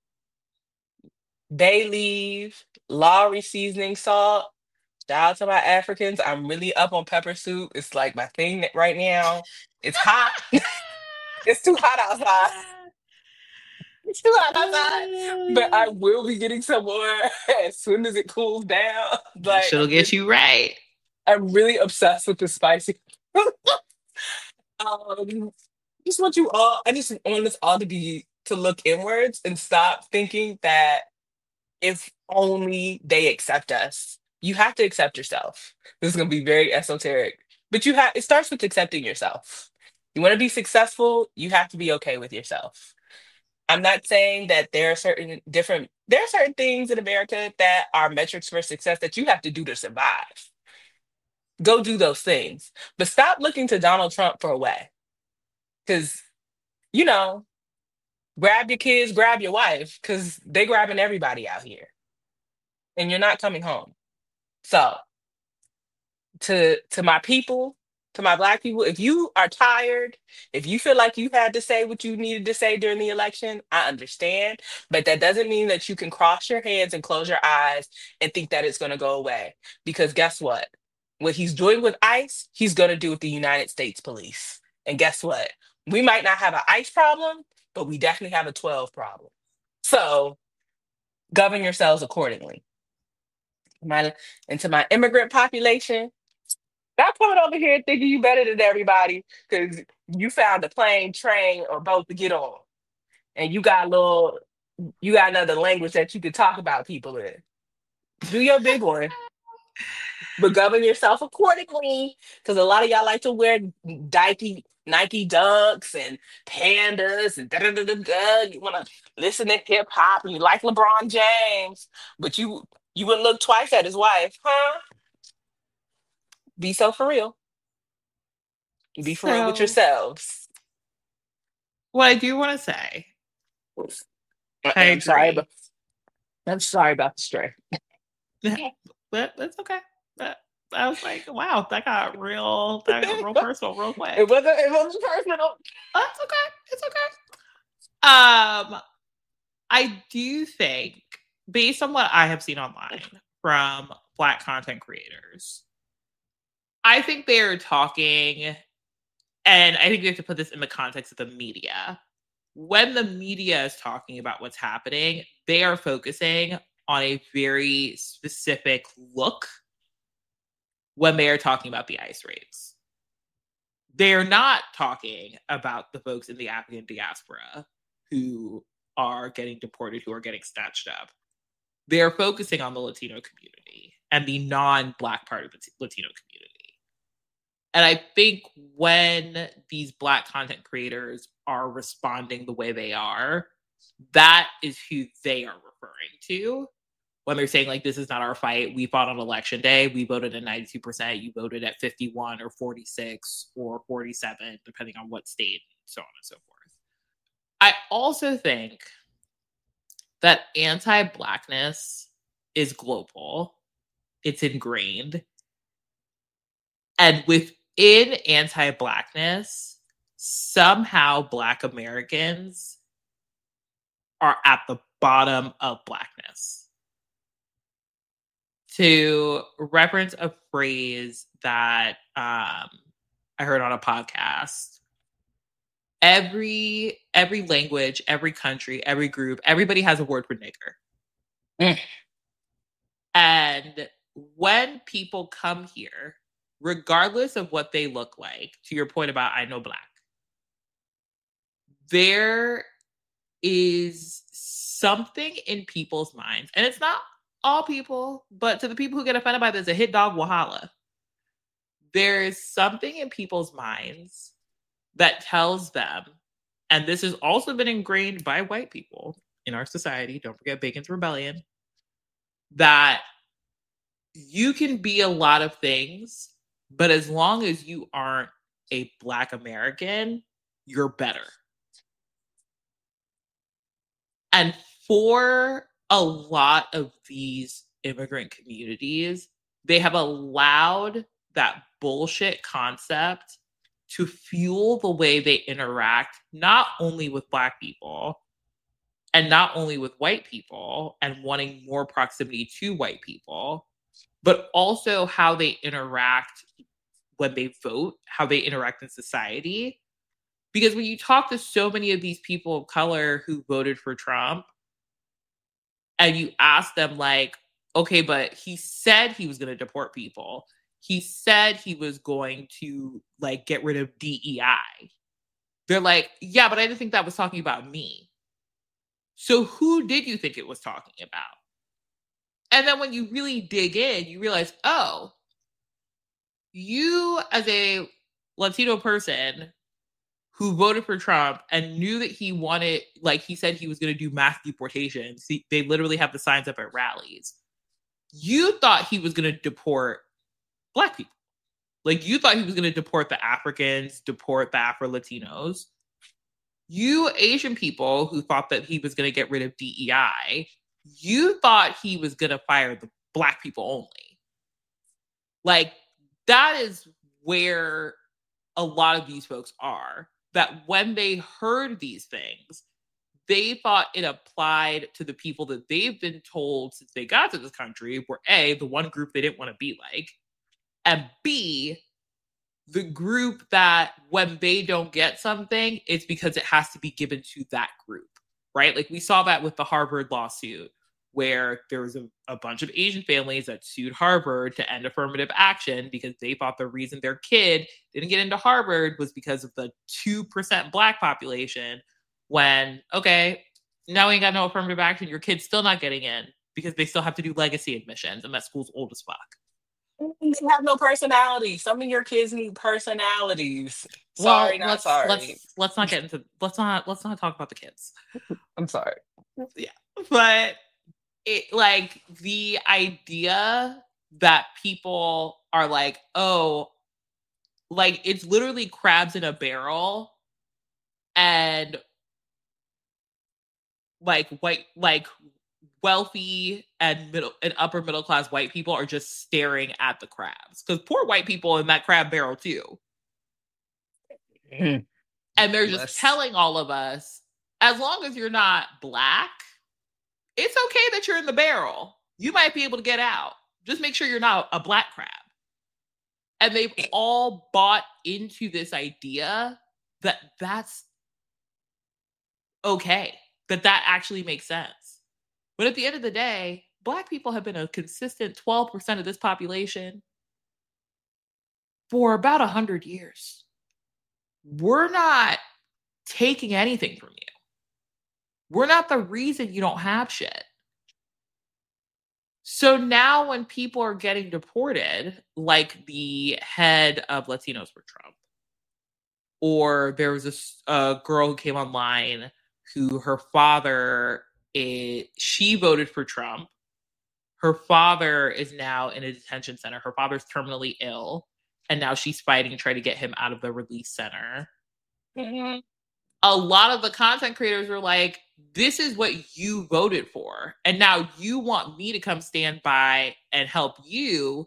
bay leaf, Lowry seasoning salt. Shout out to my Africans. I'm really up on pepper soup. It's like my thing right now. It's hot. It's too hot outside. It's too hot outside. But I will be getting some more as soon as it cools down. That Like shit'll I'm get really, you right. I'm really obsessed with the spicy. um, just want you all. I just want us all to be to look inwards and stop thinking that if only they accept us. You have to accept yourself. This is gonna be very esoteric, but you have. It starts with accepting yourself. You want to be successful. You have to be okay with yourself. I'm not saying that there are certain different. There are certain things in America that are metrics for success that you have to do to survive. Go do those things, but stop looking to Donald Trump for a way. Because you know, grab your kids, grab your wife, because they grabbing everybody out here, and you're not coming home. So to to my people, to my black people, if you are tired, if you feel like you had to say what you needed to say during the election, I understand, but that doesn't mean that you can cross your hands and close your eyes and think that it's going to go away. Because guess what? What he's doing with ICE, he's going to do with the United States Police. And guess what? We might not have an ICE problem, but we definitely have a twelve problem. So govern yourselves accordingly. My and to my immigrant population, stop coming over here thinking you better than everybody because you found a plane, train, or boat to get on, and you got a little, you got another language that you can talk about people in. Do your big one, but govern yourself accordingly. Because a lot of y'all like to wear Nike Nike Dunks and pandas and da da da da da. You want to listen to hip hop and you like LeBron James, but you you wouldn't look twice at his wife, huh? Be so for real. Be for real with So, yourselves. what I do want to say, I- I I'm sorry agree. about I'm sorry about the stray. But that's okay. But I was like, wow, that got real, that got real personal real quick. It wasn't it wasn't personal. That's okay. It's okay. Um, I do think, based on what I have seen online from Black content creators, I think they're talking, and I think we have to put this in the context of the media. When the media is talking about what's happening, they are focusing on a very specific look when they are talking about the ICE raids. They're not talking about the folks in the African diaspora who are getting deported, who are getting snatched up. They're focusing on the Latino community and the non-Black part of the Latino community. And I think when these Black content creators are responding the way they are, that is who they are referring to. When they're saying, like, this is not our fight. We fought on election day. We voted at ninety-two percent. You voted at fifty-one or forty-six or forty-seven, depending on what state, so on and so forth. I also think that anti-Blackness is global. It's ingrained. And within anti-Blackness, somehow Black Americans are at the bottom of Blackness. To reference a phrase that um, I heard on a podcast, every every language, every country, every group, everybody has a word for nigger. Mm. And when people come here, regardless of what they look like, to your point about I know Black, there is something in people's minds, and it's not all people, but to the people who get offended by this, a hit dog will holla. There is something in people's minds that tells them, and this has also been ingrained by white people in our society, don't forget Bacon's Rebellion, that you can be a lot of things, but as long as you aren't a Black American, you're better. And for a lot of these immigrant communities, they have allowed that bullshit concept to fuel the way they interact, not only with Black people and not only with white people and wanting more proximity to white people, but also how they interact when they vote, how they interact in society. Because when you talk to so many of these people of color who voted for Trump, and you ask them, like, okay, but he said he was going to deport people. He said he was going to, like, get rid of D E I. They're like, yeah, but I didn't think that was talking about me. So who did you think it was talking about? And then when you really dig in, you realize, oh, you as a Latino person who voted for Trump and knew that he wanted, like he said he was going to do mass deportation. See, they literally have the signs up at rallies. You thought he was going to deport Black people. Like, you thought he was going to deport the Africans, deport the Afro-Latinos. You Asian people who thought that he was going to get rid of D E I, you thought he was going to fire the Black people only. Like, that is where a lot of these folks are. That when they heard these things, they thought it applied to the people that they've been told since they got to this country were A, the one group they didn't want to be like, and B, the group that when they don't get something, it's because it has to be given to that group, right? Like we saw that with the Harvard lawsuit, where there was a, a bunch of Asian families that sued Harvard to end affirmative action because they thought the reason their kid didn't get into Harvard was because of the two percent Black population, when, okay, now we ain't got no affirmative action, your kid's still not getting in because they still have to do legacy admissions and that school's old as fuck. They have no personality. Some of your kids need personalities. Well, Sorry, not let's, sorry. Let's, let's not get into, let's not, let's not talk about the kids. I'm sorry. Yeah. But it, like, the idea that people are like, oh, like, it's literally crabs in a barrel, and like white, like wealthy and middle and upper middle class white people are just staring at the crabs, because poor white people in that crab barrel too. Mm-hmm. And they're just Yes. telling all of us, as long as you're not Black, it's okay that you're in the barrel. You might be able to get out. Just make sure you're not a Black crab. And they've all bought into this idea that that's okay, that that actually makes sense. But at the end of the day, Black people have been a consistent twelve percent of this population for about one hundred years. We're not taking anything from you. We're not the reason you don't have shit. So now when people are getting deported, like the head of Latinos for Trump, or there was a, a girl who came online who her father, is, she voted for Trump. Her father is now in a detention center. Her father's terminally ill, and now she's fighting to try to get him out of the release center. Mm-hmm. A lot of the content creators were like, this is what you voted for, and now you want me to come stand by and help you.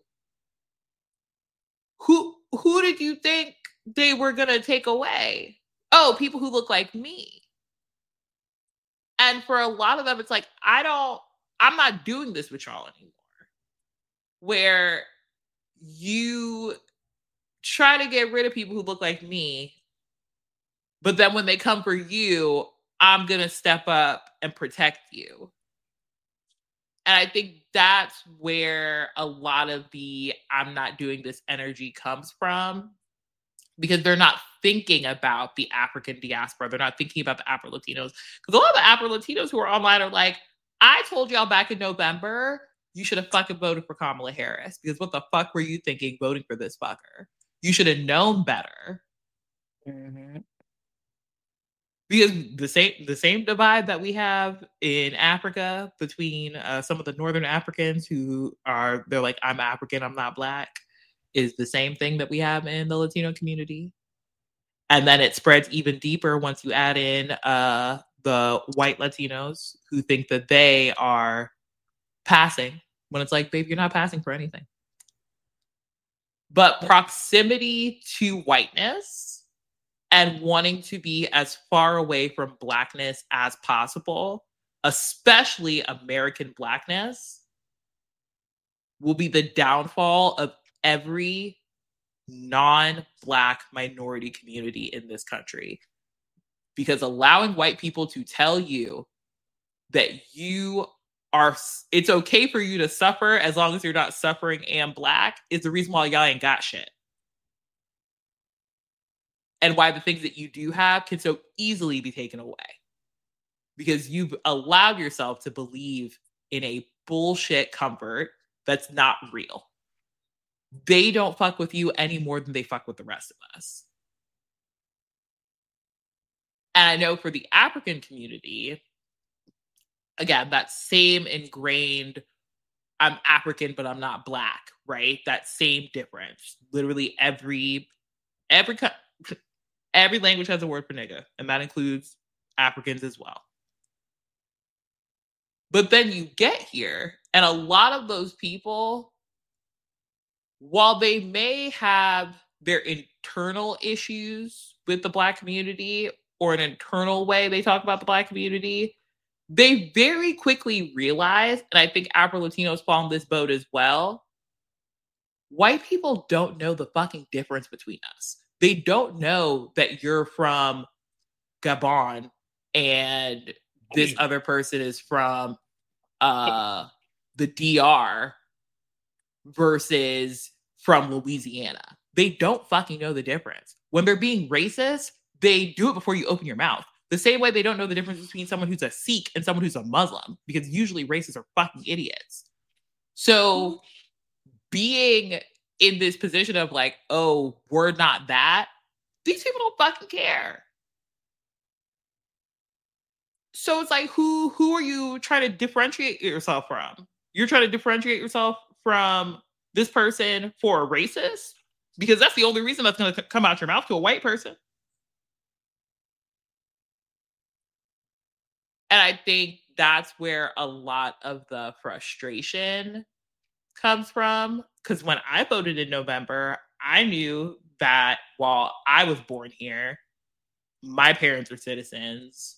Who who did you think they were going to take away? Oh, people who look like me. And for a lot of them, it's like, I don't, I'm not doing this with y'all anymore. Where you try to get rid of people who look like me, but then when they come for you, I'm going to step up and protect you. And I think that's where a lot of the I'm not doing this energy comes from, because they're not thinking about the African diaspora. They're not thinking about the Afro-Latinos. Because a lot of the Afro-Latinos who are online are like, I told y'all back in November, you should have fucking voted for Kamala Harris. Because what the fuck were you thinking voting for this fucker? You should have known better. Mm-hmm. Because the same the same divide that we have in Africa between uh, some of the Northern Africans who are, they're like, I'm African, I'm not Black, is the same thing that we have in the Latino community. And then it spreads even deeper once you add in uh, the white Latinos who think that they are passing, when it's like, babe, you're not passing for anything. But proximity to whiteness and wanting to be as far away from Blackness as possible, especially American Blackness, will be the downfall of every non-Black minority community in this country. Because allowing white people to tell you that you are, it's okay for you to suffer as long as you're not suffering and black is the reason why y'all ain't got shit. And why the things that you do have can so easily be taken away. Because you've allowed yourself to believe in a bullshit comfort that's not real. They don't fuck with you any more than they fuck with the rest of us. And I know for the African community, again, that same ingrained, I'm African, but I'm not black, right? That same difference. Literally every, every, every language has a word for nigga, and that includes Africans as well. But then you get here, and a lot of those people, while they may have their internal issues with the black community or an internal way they talk about the black community, they very quickly realize, and I think Afro-Latinos fall in this boat as well, white people don't know the fucking difference between us. They don't know that you're from Gabon and this other person is from uh, the D R versus from Louisiana. They don't fucking know the difference. When they're being racist, they do it before you open your mouth. The same way they don't know the difference between someone who's a Sikh and someone who's a Muslim, because usually racists are fucking idiots. So being in this position of like, oh, we're not that, these people don't fucking care. So it's like, who who are you trying to differentiate yourself from? You're trying to differentiate yourself from this person for a racist? Because that's the only reason that's going to come out your mouth to a white person. And I think that's where a lot of the frustration comes from. Because when I voted in November, I knew that while I was born here, my parents are citizens.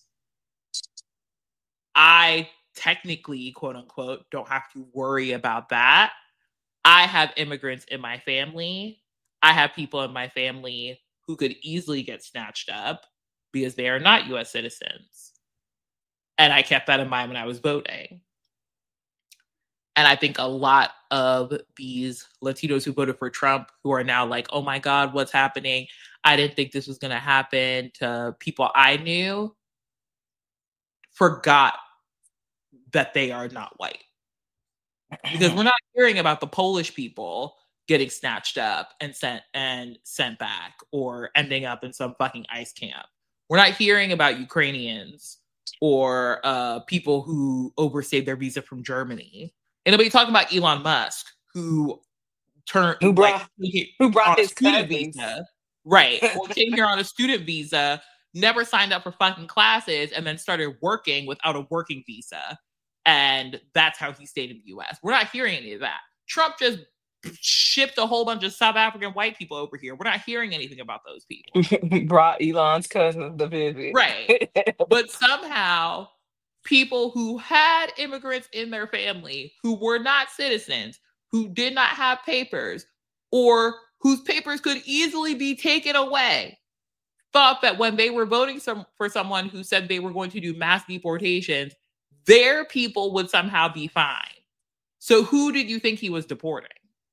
I technically, quote unquote, don't have to worry about that. I have immigrants in my family. I have people in my family who could easily get snatched up because they are not U S citizens. And I kept that in mind when I was voting. And I think a lot of these Latinos who voted for Trump, who are now like, oh my God, what's happening? I didn't think this was going to happen to people I knew, forgot that they are not white. Because we're not hearing about the Polish people getting snatched up and sent and sent back or ending up in some fucking ICE camp. We're not hearing about Ukrainians or uh, people who overstayed their visa from Germany. And nobody talking about Elon Musk, who turned Who brought like, who brought his student cousins. visa, right? Or came here on a student visa, never signed up for fucking classes, and then started working without a working visa. And that's how he stayed in the U S. We're not hearing any of that. Trump just shipped a whole bunch of South African white people over here. We're not hearing anything about those people. Brought Elon's cousins to visit. Right. But somehow, people who had immigrants in their family, who were not citizens, who did not have papers, or whose papers could easily be taken away, thought that when they were voting some, for someone who said they were going to do mass deportations, their people would somehow be fine. So who did you think he was deporting?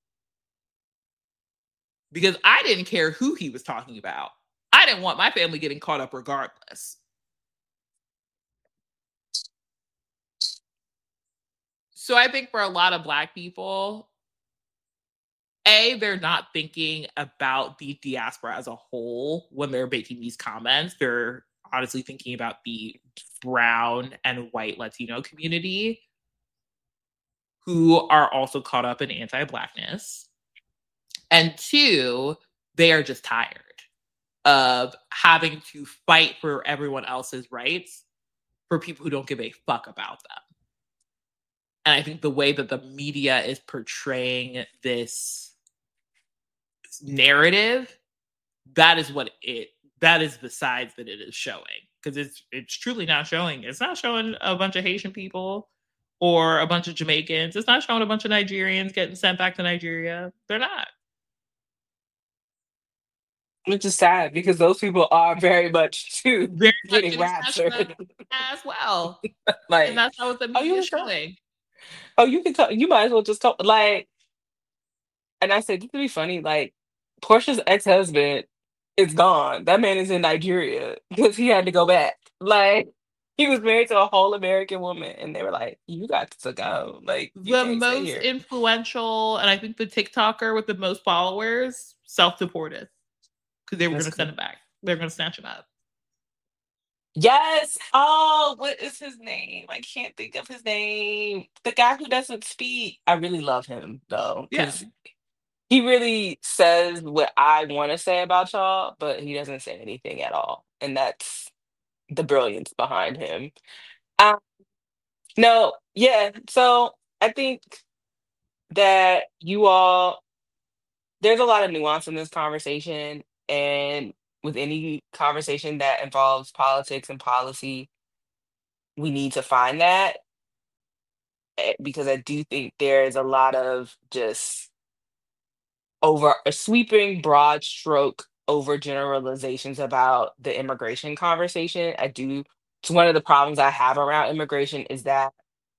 Because I didn't care who he was talking about. I didn't want my family getting caught up regardless. So I think for a lot of Black people, A, they're not thinking about the diaspora as a whole when they're making these comments. They're honestly thinking about the brown and white Latino community who are also caught up in anti-Blackness. And two, they are just tired of having to fight for everyone else's rights for people who don't give a fuck about them. And I think the way that the media is portraying this narrative, that is what it, that is the sides that it is showing. Because it's it's truly not showing. It's not showing a bunch of Haitian people or a bunch of Jamaicans. It's not showing a bunch of Nigerians getting sent back to Nigeria. They're not. Which is sad because those people are very much too Very much getting getting snatched up raptured. as well. And Like, that's not what the oh, you media is can come. showing. Oh, you can come. You might as well just come. Like, and I said, this to be funny. Like, Portia's ex husband is gone. That man is in Nigeria because he had to go back. Like, he was married to a whole American woman, and they were like, "You got to go. Like, you The can't stay most here." influential, and I think the TikToker with the most followers, self-deported because they were That's going to send cool. him back. They were going to snatch him up. Yes. Oh, what is his name? I can't think of his name. The guy who doesn't speak. I really love him though, Yeah. because he really says what I want to say about y'all, but he doesn't say anything at all. And that's the brilliance behind him. Um, no, yeah. So I think that you all, there's a lot of nuance in this conversation. And with any conversation that involves politics and policy, we need to find that eh, because I do think there's a lot of just over a sweeping broad stroke over generalizations about the immigration conversation. I do it's one of the problems I have around immigration is that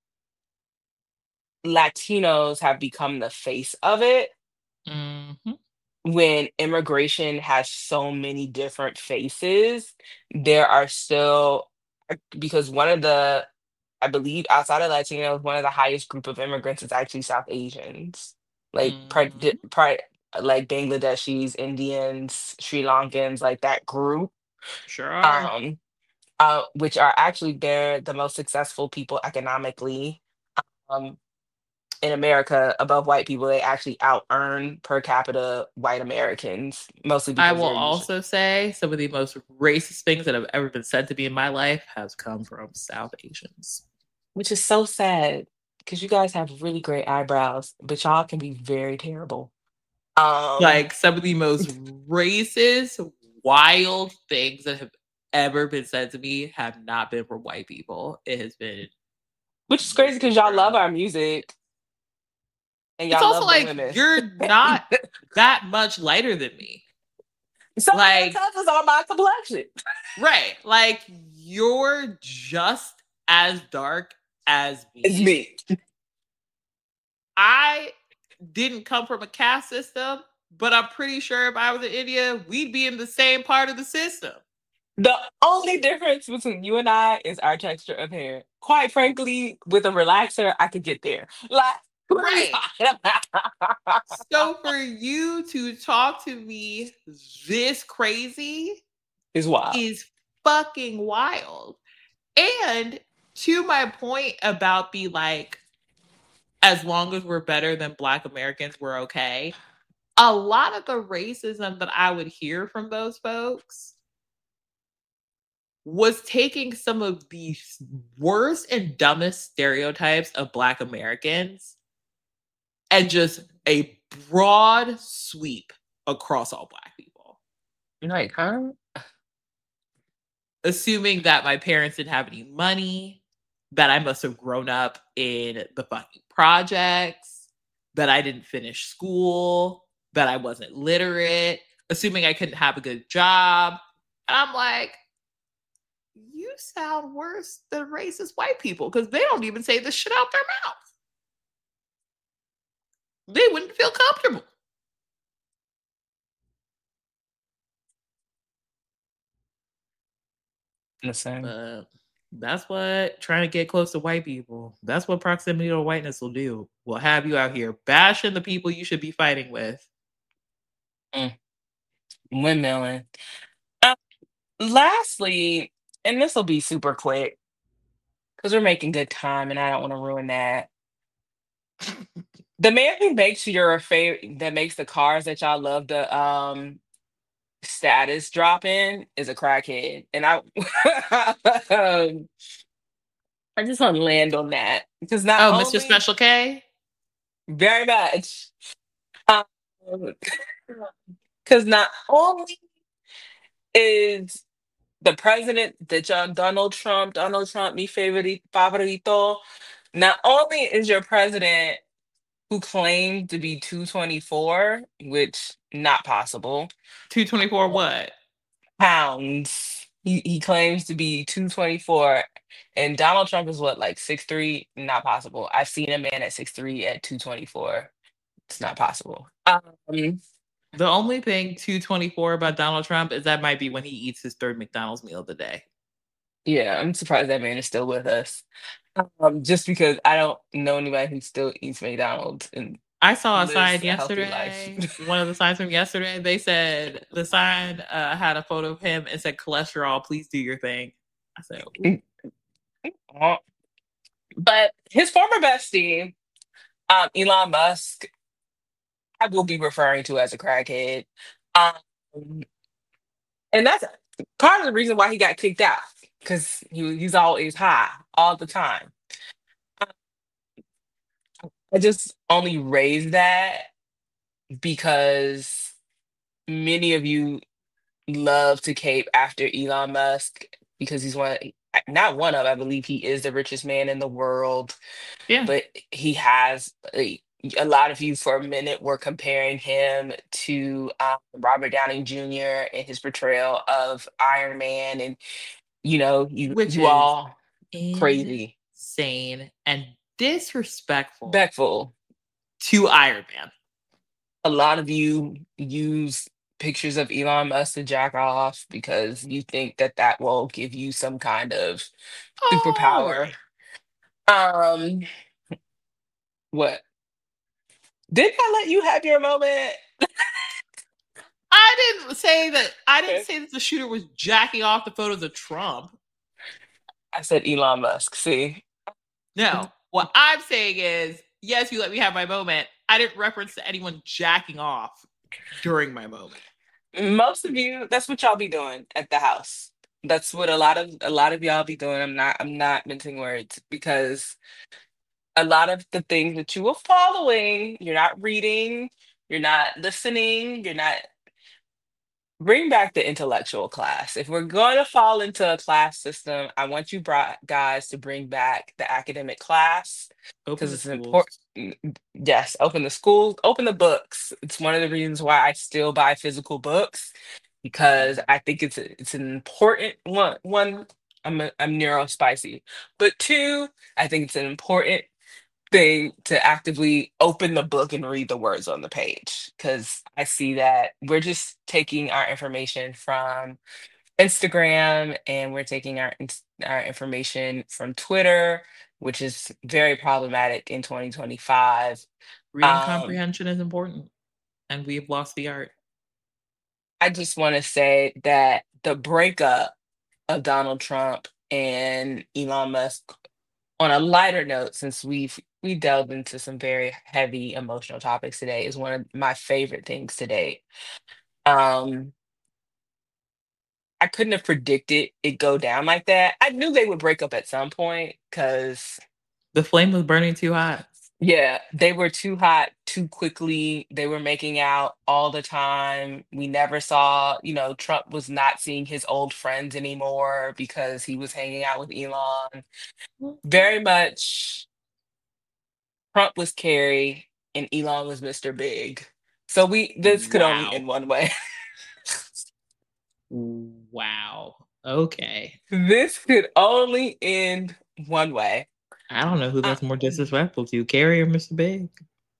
Latinos have become the face of it Hmm. when immigration has so many different faces. There are still because one of the I believe outside of Latinos, one of the highest group of immigrants is actually South Asians, like pri- di- Hmm. pri- like Bangladeshis, Indians, Sri Lankans, like that group, Sure are. um, uh, which are actually they're the most successful people economically, um, in America above white people. They actually out earn per capita white Americans, mostly I because will they're usually, also say some of the most racist things that have ever been said to me in my life has come from South Asians. which is so sad because you guys have really great eyebrows, but y'all can be very terrible. Um, Like some of the most racist, wild things that have ever been said to me have not been from white people. It has been which is crazy because mostly y'all love from. our music and It's y'all also love the like women. you're not that much lighter than me. Some of your Like, cousins are my complexion. right. Like you're just as dark as It's me. me. I didn't come from a caste system, but I'm pretty sure if I was in India, we'd be in the same part of the system. The only difference between you and I is our texture of hair. Quite frankly, with a relaxer, I could get there. Like, what are we Right. talking about? So for you to talk to me this crazy It's wild. is fucking wild. And to my point about the like, as long as we're better than Black Americans, we're okay. A lot of the racism that I would hear from those folks was taking some of the worst and dumbest stereotypes of Black Americans and just a broad sweep across all Black people. You're like, huh? Assuming that my parents didn't have any money, that I must have grown up in the fucking projects, that I didn't finish school, that I wasn't literate, assuming I couldn't have a good job. And I'm like, you sound worse than racist white people because they don't even say this shit out their mouth. They wouldn't feel comfortable. Listen, But that's what trying to get close to white people. That's what proximity to whiteness will do. Will have you out here bashing the people you should be fighting with. mm, windmilling. Uh, lastly, and this will be super quick because we're making good time and I don't want to ruin that. The man who makes your favorite, that makes the cars that y'all love the um status drop in is a crackhead. And I um, I just want to land on that because not Oh, mister only Special K? very much um because not only is the president the John Donald Trump, Donald Trump, mi favorite favorito, not only is your president who claimed to be two twenty-four, which not possible. two twenty-four what? Pounds. He he claims to be two twenty-four, and Donald Trump is what, like six three? Not possible. I've seen a man at six three at two twenty-four. It's not possible. Um, The only thing two twenty-four about Donald Trump is that might be when he eats his third McDonald's meal of the day. yeah, I'm surprised that man is still with us. Um, just because I don't know anybody who still eats McDonald's and I saw a lives sign a healthy life. yesterday. One of the signs from yesterday, they said the sign uh, had a photo of him and said cholesterol, please do your thing. I said, ooh. Uh, But his former bestie, um, Elon Musk, I will be referring to as a crackhead. Um, and that's part of the reason why he got kicked out, because he, he's always high all the time. I just only raised that because many of you love to cape after Elon Musk because he's one, not one of, I believe he is the richest man in the world, Yeah. but he has a, a lot of you for a minute were comparing him to um, Robert Downey Junior and his portrayal of Iron Man, and you know, you Which you is all crazy, insane and disrespectful respectful. to Iron Man. A lot of you use pictures of Elon Musk to jack off because you think that that will give you some kind of superpower. Oh, Um, what? Didn't I let you have your moment? I didn't say that. I didn't say that the shooter was jacking off the photos of Trump. I said Elon Musk. See, no. What I'm saying is, yes, you let me have my moment. I didn't reference to anyone jacking off during my moment. Most of you, that's what y'all be doing at the house. That's what a lot of a lot of y'all be doing. I'm not. I'm not mincing words because a lot of the things that you are following, you're not reading, you're not listening, you're not. Bring back the intellectual class. If we're going to fall into a class system, I want you bri- guys to bring back the academic class Open because the it's schools. important. Yes, open the schools, open the books. It's one of the reasons why I still buy physical books because I think it's a, it's an important one. One, I'm a, I'm neurospicy, but two, I think it's an important thing to actively open the book and read the words on the page because I see that we're just taking our information from Instagram and we're taking our ins- our information from Twitter, which is very problematic in twenty twenty-five. Reading Um, comprehension is important, and we've lost the art. I just want to say that the breakup of Donald Trump and Elon Musk, on a lighter note, since we've we delved into some very heavy emotional topics today, is one of my favorite things today. Um, I couldn't have predicted it go down like that. I knew they would break up at some point because The flame was burning too hot. yeah, they were too hot too quickly. They were making out all the time. We never saw, you know, Trump was not seeing his old friends anymore because he was hanging out with Elon. Very much Trump was Carrie and Elon was Mister Big. So we this could only Wow. end one way. Wow. Okay. This could only end one way. I don't know who Uh, that's more disrespectful to, Carrie or Mister Big.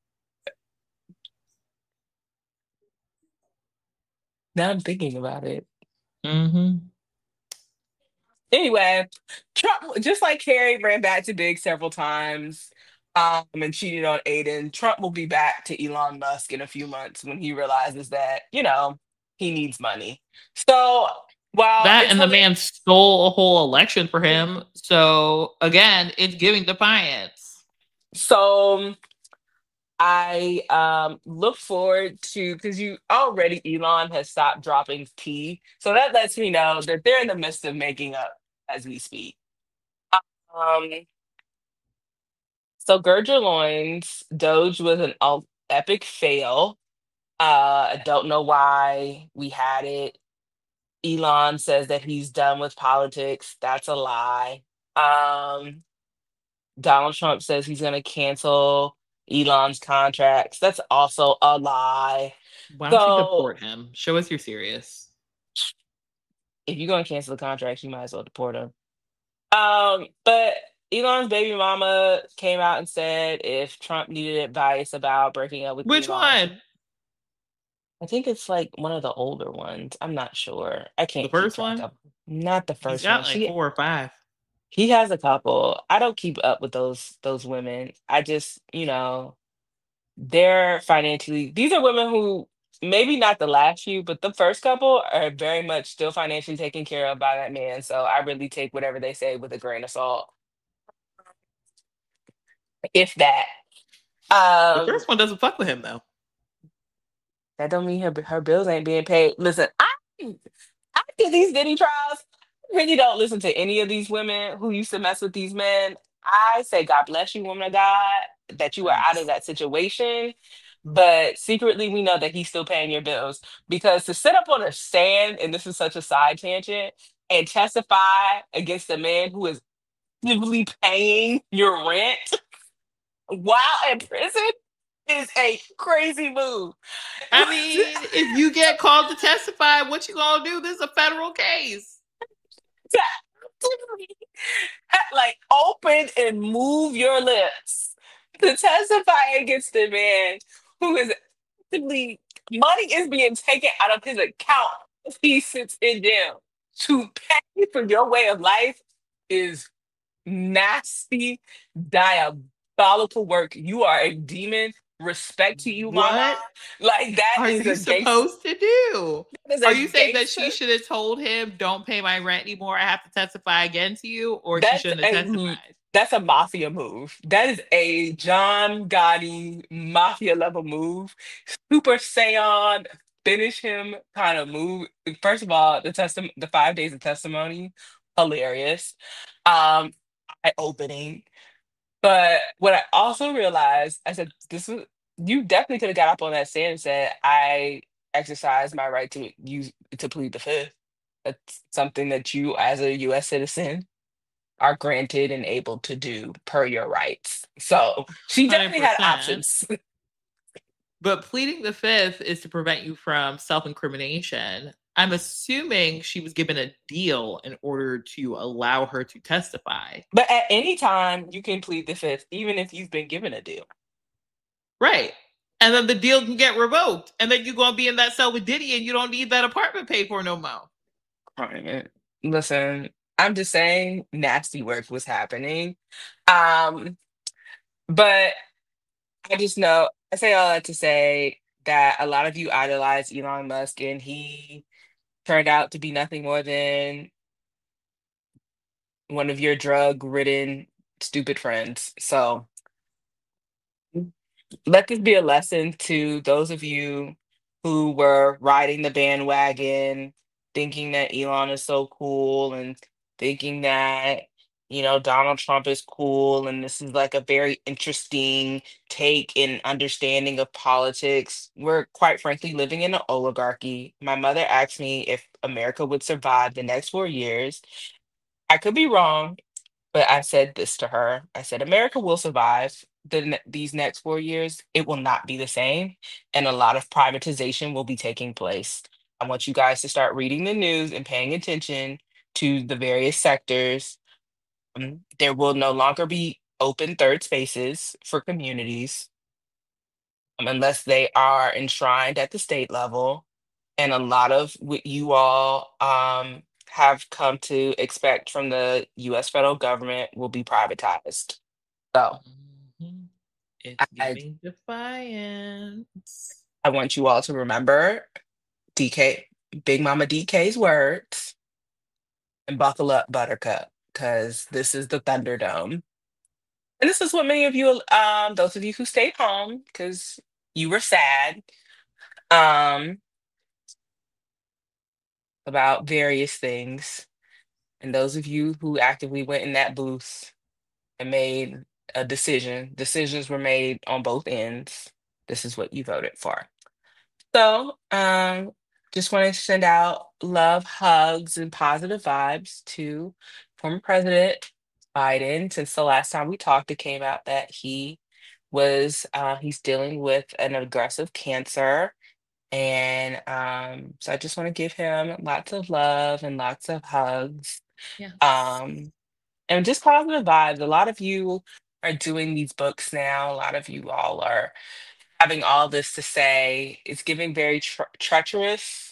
now I'm thinking about it. Mm-hmm. Anyway, Trump, just like Carrie ran back to Big several times, um, and cheated on Aiden, Trump will be back to Elon Musk in a few months when he realizes that, you know, he needs money. So while That it's and the hilarious, man stole a whole election for him. So again, it's giving defiance. so I um look forward to because you already Elon has stopped dropping tea, so that lets me know that they're in the midst of making up as we speak. Um, so gird your loins. Doge was an ul- epic fail. Uh, I don't know why we had it. Elon says that he's done with politics. That's a lie. Um, Donald Trump says he's going to cancel Elon's contracts. That's also a lie. Why don't you So deport him? Show us you're serious. if you're gonna cancel the contracts, you might as well deport him. Um, but Elon's baby mama came out and said if Trump needed advice about breaking up with Which Elon, one? I think it's like one of the older ones. I'm not sure. I The can't keep first track one? of. Not the He's first one. got like She four or five. he has a couple. I don't keep up with those those women. I just, you know, they're financially these are women who maybe not the last few, but the first couple are very much still financially taken care of by that man. So I really take whatever they say with a grain of salt, if that. The Um, first one doesn't fuck with him though. that don't mean her her bills ain't being paid. Listen, I after these Diddy trials, I really don't listen to any of these women who used to mess with these men. I say, God bless you, woman of God, that you are out of Thanks. that situation. But secretly, we know that he's still paying your bills because to sit up on a stand, and this is such a side tangent, and testify against a man who is actively paying your rent while in prison is a crazy move. I mean, if you get called to testify, what you gonna do? This is a federal case. Like open and move your lips to testify against the man who is actively money is being taken out of his account if he sits in jail to pay for your way of life is nasty, diabolical work. You are a demon. Respect to you, mama. What Like that are is you a gangster. supposed to do? That is Are a you saying that gangster. she should have told him, don't pay my rent anymore, I have to testify against you, or she That's shouldn't have a mm, testified? that's a mafia move. That is a John Gotti mafia level move. Super Saiyan, finish him kind of move. First of all, the testim the five days of testimony, hilarious. Um, eye opening. But what I also realized, I said, this was you definitely could have got up on that stand and said, I exercise my right to use to plead the fifth. That's something that you as a U S citizen are granted and able to do per your rights. So she definitely had one hundred percent. options. But pleading the fifth is to prevent you from self incrimination. I'm assuming she was given a deal in order to allow her to testify. But at any time, you can plead the fifth, even if you've been given a deal. Right. And then the deal can get revoked. And then you're going to be in that cell with Diddy and you don't need that apartment paid for no more. Right. Listen, I'm just saying nasty work was happening. Um, but I just know I say all that to say that a lot of you idolize Elon Musk and he turned out to be nothing more than one of your drug ridden stupid friends. So let this be a lesson to those of you who were riding the bandwagon, thinking that Elon is so cool and thinking that, you know, Donald Trump is cool. And this is like a very interesting take and understanding of politics. We're quite frankly living in an oligarchy. My mother asked me if America would survive the next four years. I could be wrong. But I said this to her. I said, America will survive the, ne- these next four years. It will not be the same. And a lot of privatization will be taking place. I want you guys to start reading the news and paying attention to the various sectors. Um, there will no longer be open third spaces for communities um, unless they are enshrined at the state level. And a lot of what you all um, have come to expect from the U S federal government will be privatized. So Mhm. It's I, giving defiance. I want you all to remember D K, Big Mama D K's words and buckle up, Buttercup, because this is the Thunderdome. And this is what many of you, um, those of you who stayed home because you were sad, um, about various things. And those of you who actively went in that booth and made a decision, decisions were made on both ends. This is what you voted for. So, um, just wanted to send out love, hugs, and positive vibes to former President Biden. Since the last time we talked, it came out that he was uh, he's dealing with an aggressive cancer. And um, so I just want to give him lots of love and lots of hugs. Yes. Um, and just positive vibes. A lot of you are doing these books now. A lot of you all are having all this to say. It's giving very tre- treacherous.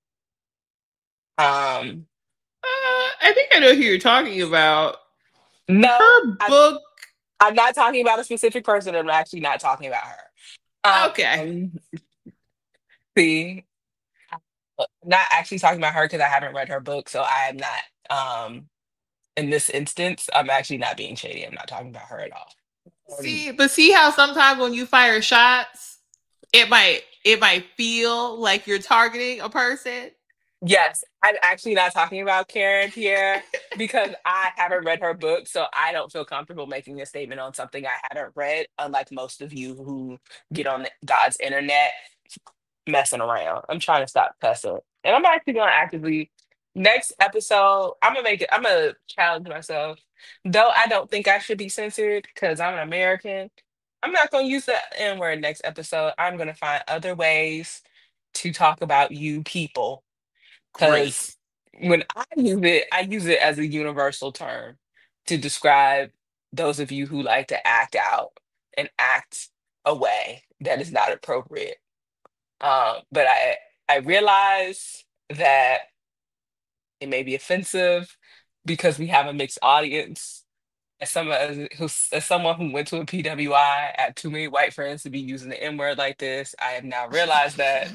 Um, Uh, I think I know who you're talking about. no, Her I, book. I'm not talking about a specific person. I'm actually not talking about her. Okay. Um, see, I'm not actually talking about her because I haven't read her book, so I am not. Um, in this instance, I'm actually not being shady. I'm not talking about her at all. Um, See, but see how sometimes when you fire shots, it might it might feel like you're targeting a person. yes, I'm actually not talking about Karen here because I haven't read her book, so I don't feel comfortable making a statement on something I haven't read, unlike most of you who get on God's internet messing around. I'm trying to stop cussing. And I'm actually gonna actively next episode, I'm gonna make it, I'm gonna challenge myself. Though I don't think I should be censored because I'm an American, I'm not gonna use the N word next episode. I'm gonna find other ways to talk about you people. Great. Because when I use it, I use it as a universal term to describe those of you who like to act out and act a way that is not appropriate. Um, but I I realize that it may be offensive because we have a mixed audience. As someone as, who's, as someone who went to a P W I, I had too many white friends to be using the N word like this. I have now realized that.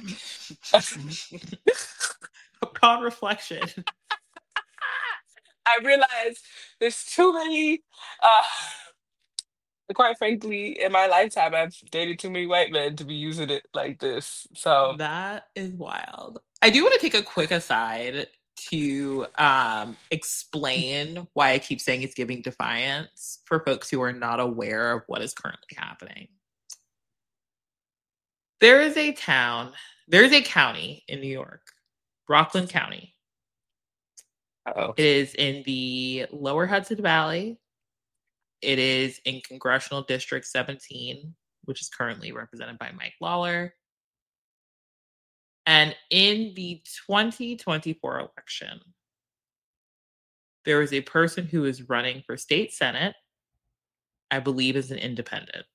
Upon reflection. I realize there's too many. Uh, quite frankly, in my lifetime, I've dated too many white men to be using it like this. So That is wild. I do want to take a quick aside to um, explain why I keep saying it's giving defiance for folks who are not aware of what is currently happening. There is a town, there is a county in New York, Rockland County. oh, It is in the lower Hudson Valley. It is in Congressional District seventeen, which is currently represented by Mike Lawler. And in the twenty twenty-four election, there was a person who is running for state senate, I believe as an independent.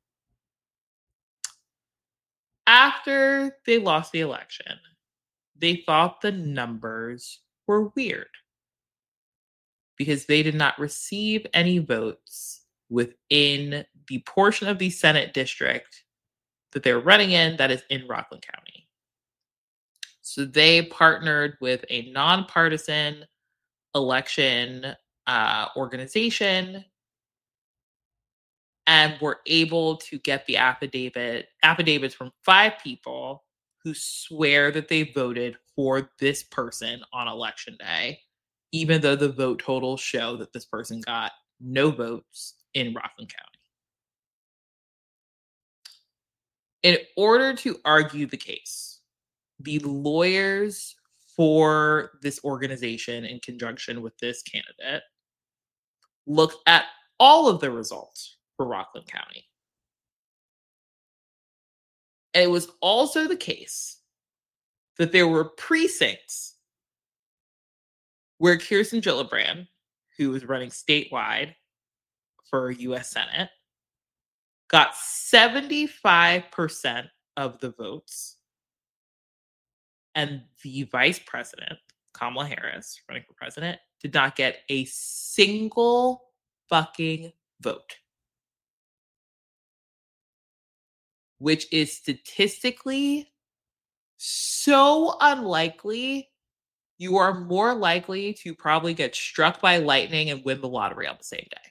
After they lost the election, they thought the numbers were weird because they did not receive any votes within the portion of the Senate district that they're running in that is in Rockland County. So they partnered with a nonpartisan election uh, organization and were able to get the affidavit affidavits from five people who swear that they voted for this person on election day, even though the vote totals show that this person got no votes in Rockland County. In order to argue the case, the lawyers for this organization, in conjunction with this candidate, looked at all of the results for Rockland County. And it was also the case that there were precincts where Kirsten Gillibrand, who was running statewide for U S Senate, got seventy-five percent of the votes. And the vice president, Kamala Harris, running for president, did not get a single fucking vote. Which is statistically so unlikely. You are more likely to probably get struck by lightning and win the lottery on the same day.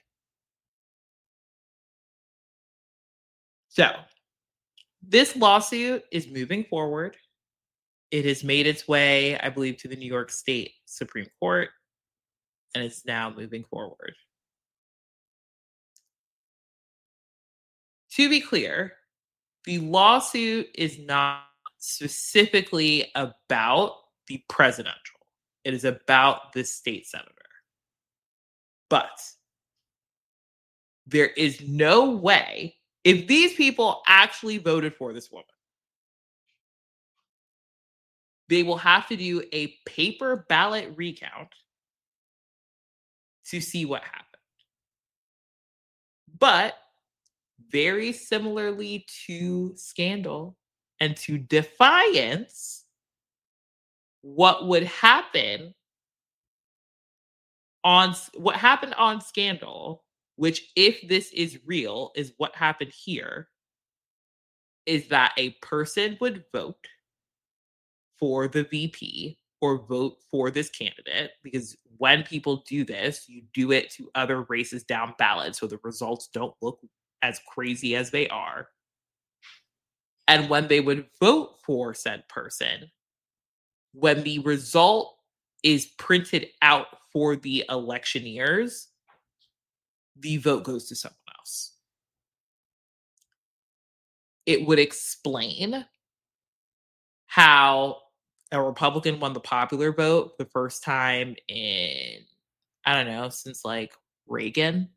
So, this lawsuit is moving forward. It has made its way, I believe, to the New York State Supreme Court, and it's now moving forward. To be clear, the lawsuit is not specifically about the presidential. It is about the state senator. But there is no way if these people actually voted for this woman, they will have to do a paper ballot recount to see what happened. But very similarly to Scandal and to Defiance, what would happen on what happened on Scandal, which if this is real, is what happened here, is that a person would vote for the V P or vote for this candidate, because when people do this, you do it to other races down ballot so the results don't look as crazy as they are. And when they would vote for said person, when the result is printed out for the electioneers, the vote goes to someone else. It would explain how a Republican won the popular vote the first time in, I don't know, since like Reagan.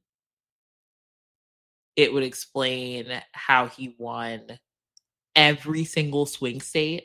It would explain how he won every single swing state.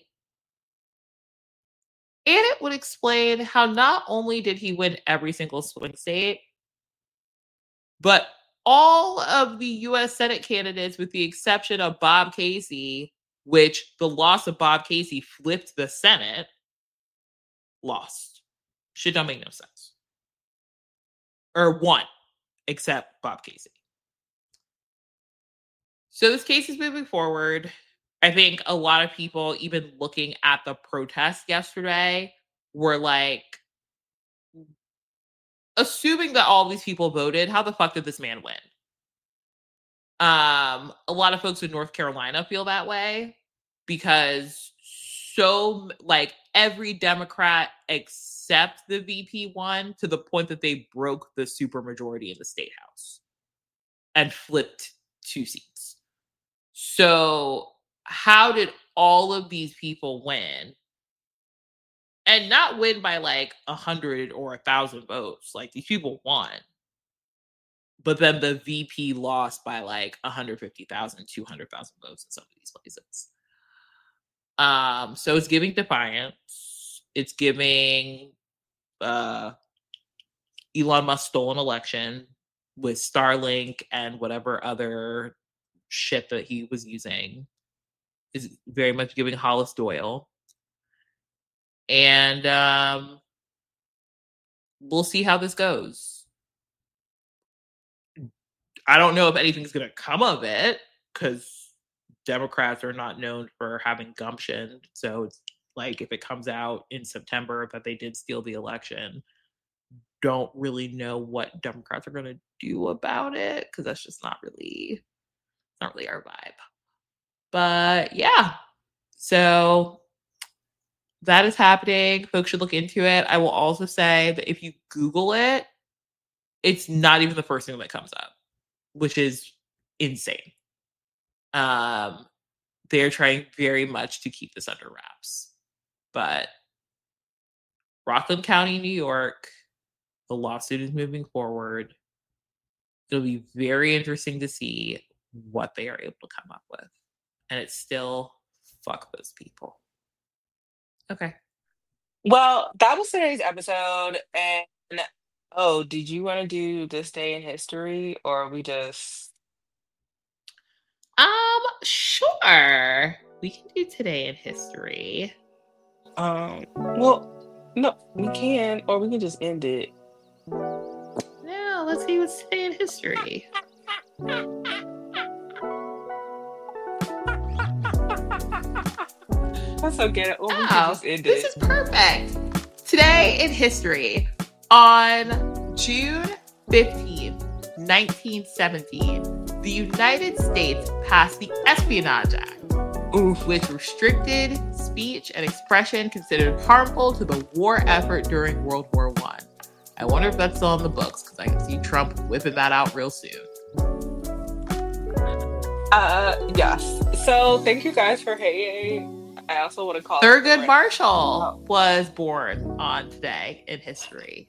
And it would explain how not only did he win every single swing state, but all of the U S Senate candidates, with the exception of Bob Casey, which the loss of Bob Casey flipped the Senate, lost. Shit don't make no sense. Or won, except Bob Casey. So this case is moving forward. I think a lot of people, even looking at the protest yesterday, were like, assuming that all these people voted, how the fuck did this man win? Um, a lot of folks in North Carolina feel that way because so, like, every Democrat except the V P won, to the point that they broke the supermajority in the state house and flipped two seats. So how did all of these people win? And not win by like a hundred or a thousand votes. Like, these people won. But then the V P lost by like one hundred fifty thousand, two hundred thousand votes in some of these places. Um, so it's giving Defiance. It's giving uh, Elon Musk stole an election with Starlink and whatever other shit that he was using. Is very much giving Hollis Doyle. And um, we'll see how this goes. I don't know if anything's going to come of it, because Democrats are not known for having gumption. So it's like, if it comes out in September that they did steal the election, don't really know what Democrats are going to do about it, because that's just not really, not really our vibe. But yeah, so that is happening. Folks should look into it. I will also say that if you Google it, it's not even the first thing that comes up, which is insane. Um, they're trying very much to keep this under wraps. But Rockland County, New York, the lawsuit is moving forward. It'll be very interesting to see what they are able to come up with. And it's still, fuck those people. Okay. Well, that was today's episode. And oh, did you want to do this day in history, or are we just Um, sure. We can do today in history. um well, no, we can, or we can just end it. No, let's see what's today in history. That's okay. Or we can Oh, just end this it. is perfect. Today in history, on June fifteenth, nineteen seventeen, the United States passed the Espionage Act, Oof. which restricted speech and expression considered harmful to the war effort during World War One. I wonder if that's still in the books, because I can see Trump whipping that out real soon. Uh, yes. So thank you guys for hating. I also want to call Thurgood Marshall was born on today in history.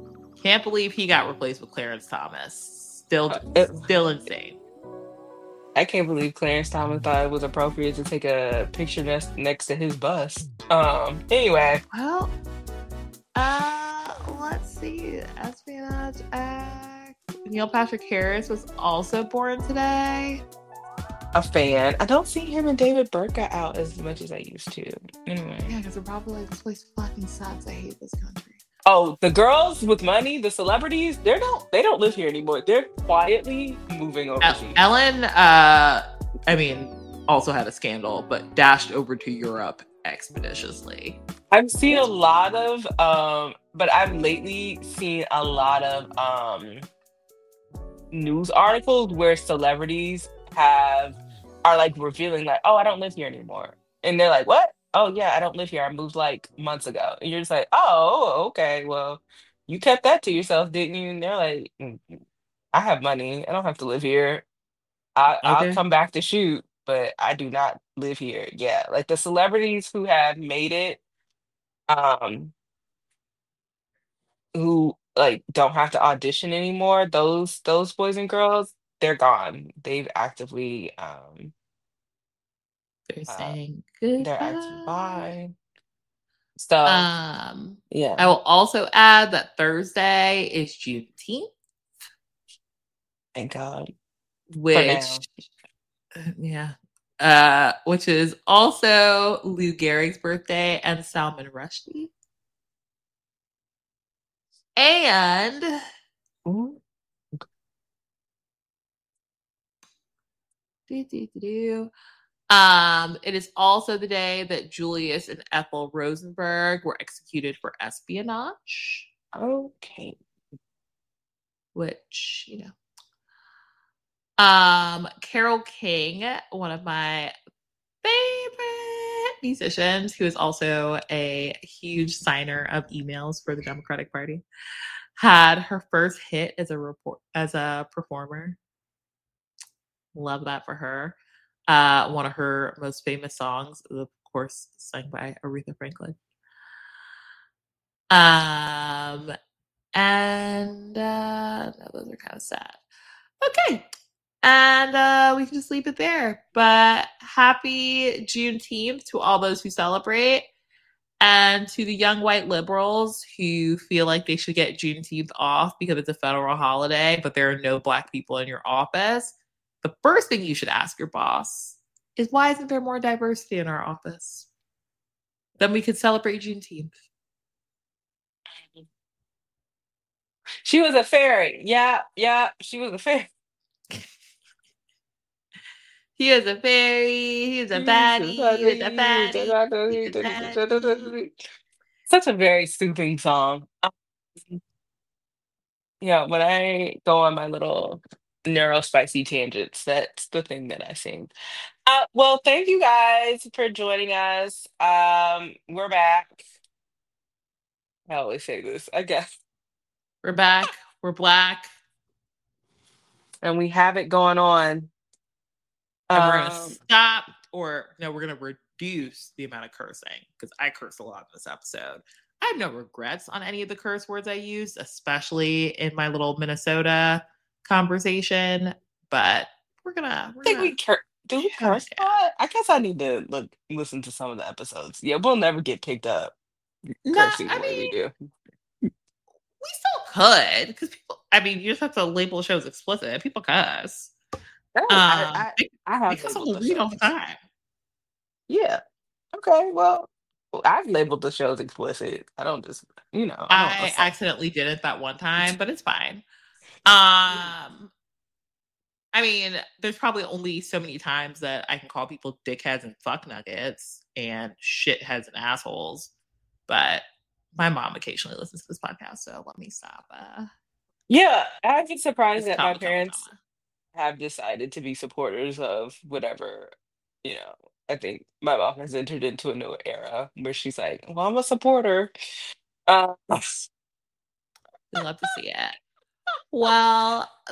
Can't believe he got replaced with Clarence Thomas. Still, Uh, it- still insane. I can't believe Clarence Thomas thought it was appropriate to take a picture next next to his bus. Um. Anyway, Well, uh, let's see. Espionage act. Neil Patrick Harris was also born today. a fan. I don't see him and David Burka out as much as I used to. Anyway. Yeah, because they're probably like, this place fucking sucks. I hate this country. Oh, the girls with money, the celebrities, they're not they don't live here anymore. They're quietly moving El- overseas. Ellen, uh, I mean, also had a scandal, but dashed over to Europe expeditiously. I've seen a lot of um but I've lately seen a lot of um news articles where celebrities have are like revealing like, oh, I don't live here anymore. And they're like, what? Oh yeah, I don't live here. I moved like months ago. And you're just like, oh, okay, well, you kept that to yourself, didn't you? And they're like, "Mm, I have money. I don't have to live here. I I'll Okay. come back to shoot, but I do not live here." Yeah, like the celebrities who have made it, um, who like don't have to audition anymore, those those boys and girls, they're gone. They've actively um They're uh saying they're active goodbye. bye. So Um, yeah. I will also add that Thursday is Juneteenth, Thank God. For which, now. yeah, uh, which is also Lou Gehrig's birthday and Salman Rushdie. And Ooh. do, do, do, do. Um, it is also the day that Julius and Ethel Rosenberg were executed for espionage, Okay. which, you know. Um, Carole King, one of my favorite musicians, who is also a huge signer of emails for the Democratic Party, had her first hit as a report as a performer. Love that for her. Uh, one of her most famous songs, of course, sung by Aretha Franklin. Um, and uh, no, those are kind of sad. Okay. And uh, we can just leave it there. But happy Juneteenth to all those who celebrate. And to the young white liberals who feel like they should get Juneteenth off because it's a federal holiday, but there are no black people in your office, the first thing you should ask your boss is, why isn't there more diversity in our office? Then we could celebrate Juneteenth. She was a fairy. Yeah, yeah, she was a fairy. He is a fairy. He is a baddie. He is a baddie. He is a baddie. Such a very soothing song. Um, yeah, when I go on my little neurospicy tangents, that's the thing that I sing. Uh, well, thank you guys for joining us. Um, we're back. I always say this, I guess. We're back. We're black. And we have it going on. And we're going to Um, stop, or no, we're going to reduce the amount of cursing because I curse a lot in this episode. I have no regrets on any of the curse words I used, especially in my little Minnesota conversation. But we're gonna. We're I think gonna we cur- do we yeah, curse a yeah. lot? I guess I need to look listen to some of the episodes. Yeah, we'll never get picked up No, cursing the I way we mean, do. we still could because people. I mean, you just have to label shows explicit. People cuss. Oh, I, Um, I they, I they have cuss on labeled the the read all the shows. time. Yeah. Okay. Well, well, I've labeled the shows explicit. I don't just, you know, I don't I assault. accidentally did it that one time, but it's fine. Um, I mean, there's probably only so many times that I can call people dickheads and fuck nuggets and shitheads and assholes. But my mom occasionally listens to this podcast, so let me stop. Uh, Yeah, I've been surprised this that my comma, comma, parents comma. have decided to be supporters of whatever, you know. I think my mom has entered into a new era where she's like, well, I'm a supporter. Uh, We love to see it. Well,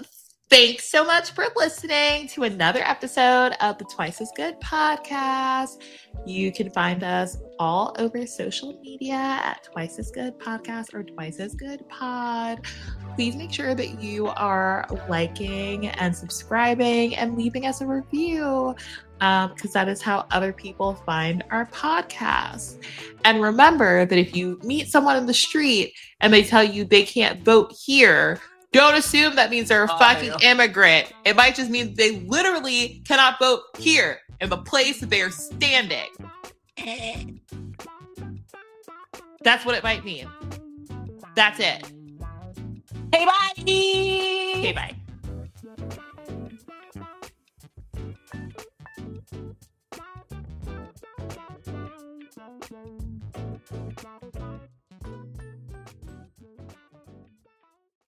Thanks so much for listening to another episode of the Twice as Good podcast. You can find us all over social media at Twice as Good Podcast or Twice as Good Pod. Please make sure that you are liking and subscribing and leaving us a review, um, because that is how other people find our podcast. And remember that if you meet someone in the street and they tell you they can't vote here, don't assume that means they're a fucking immigrant. It might just mean they literally cannot vote here in the place that they are standing. That's what it might mean. That's it. Hey, bye. Okay, bye.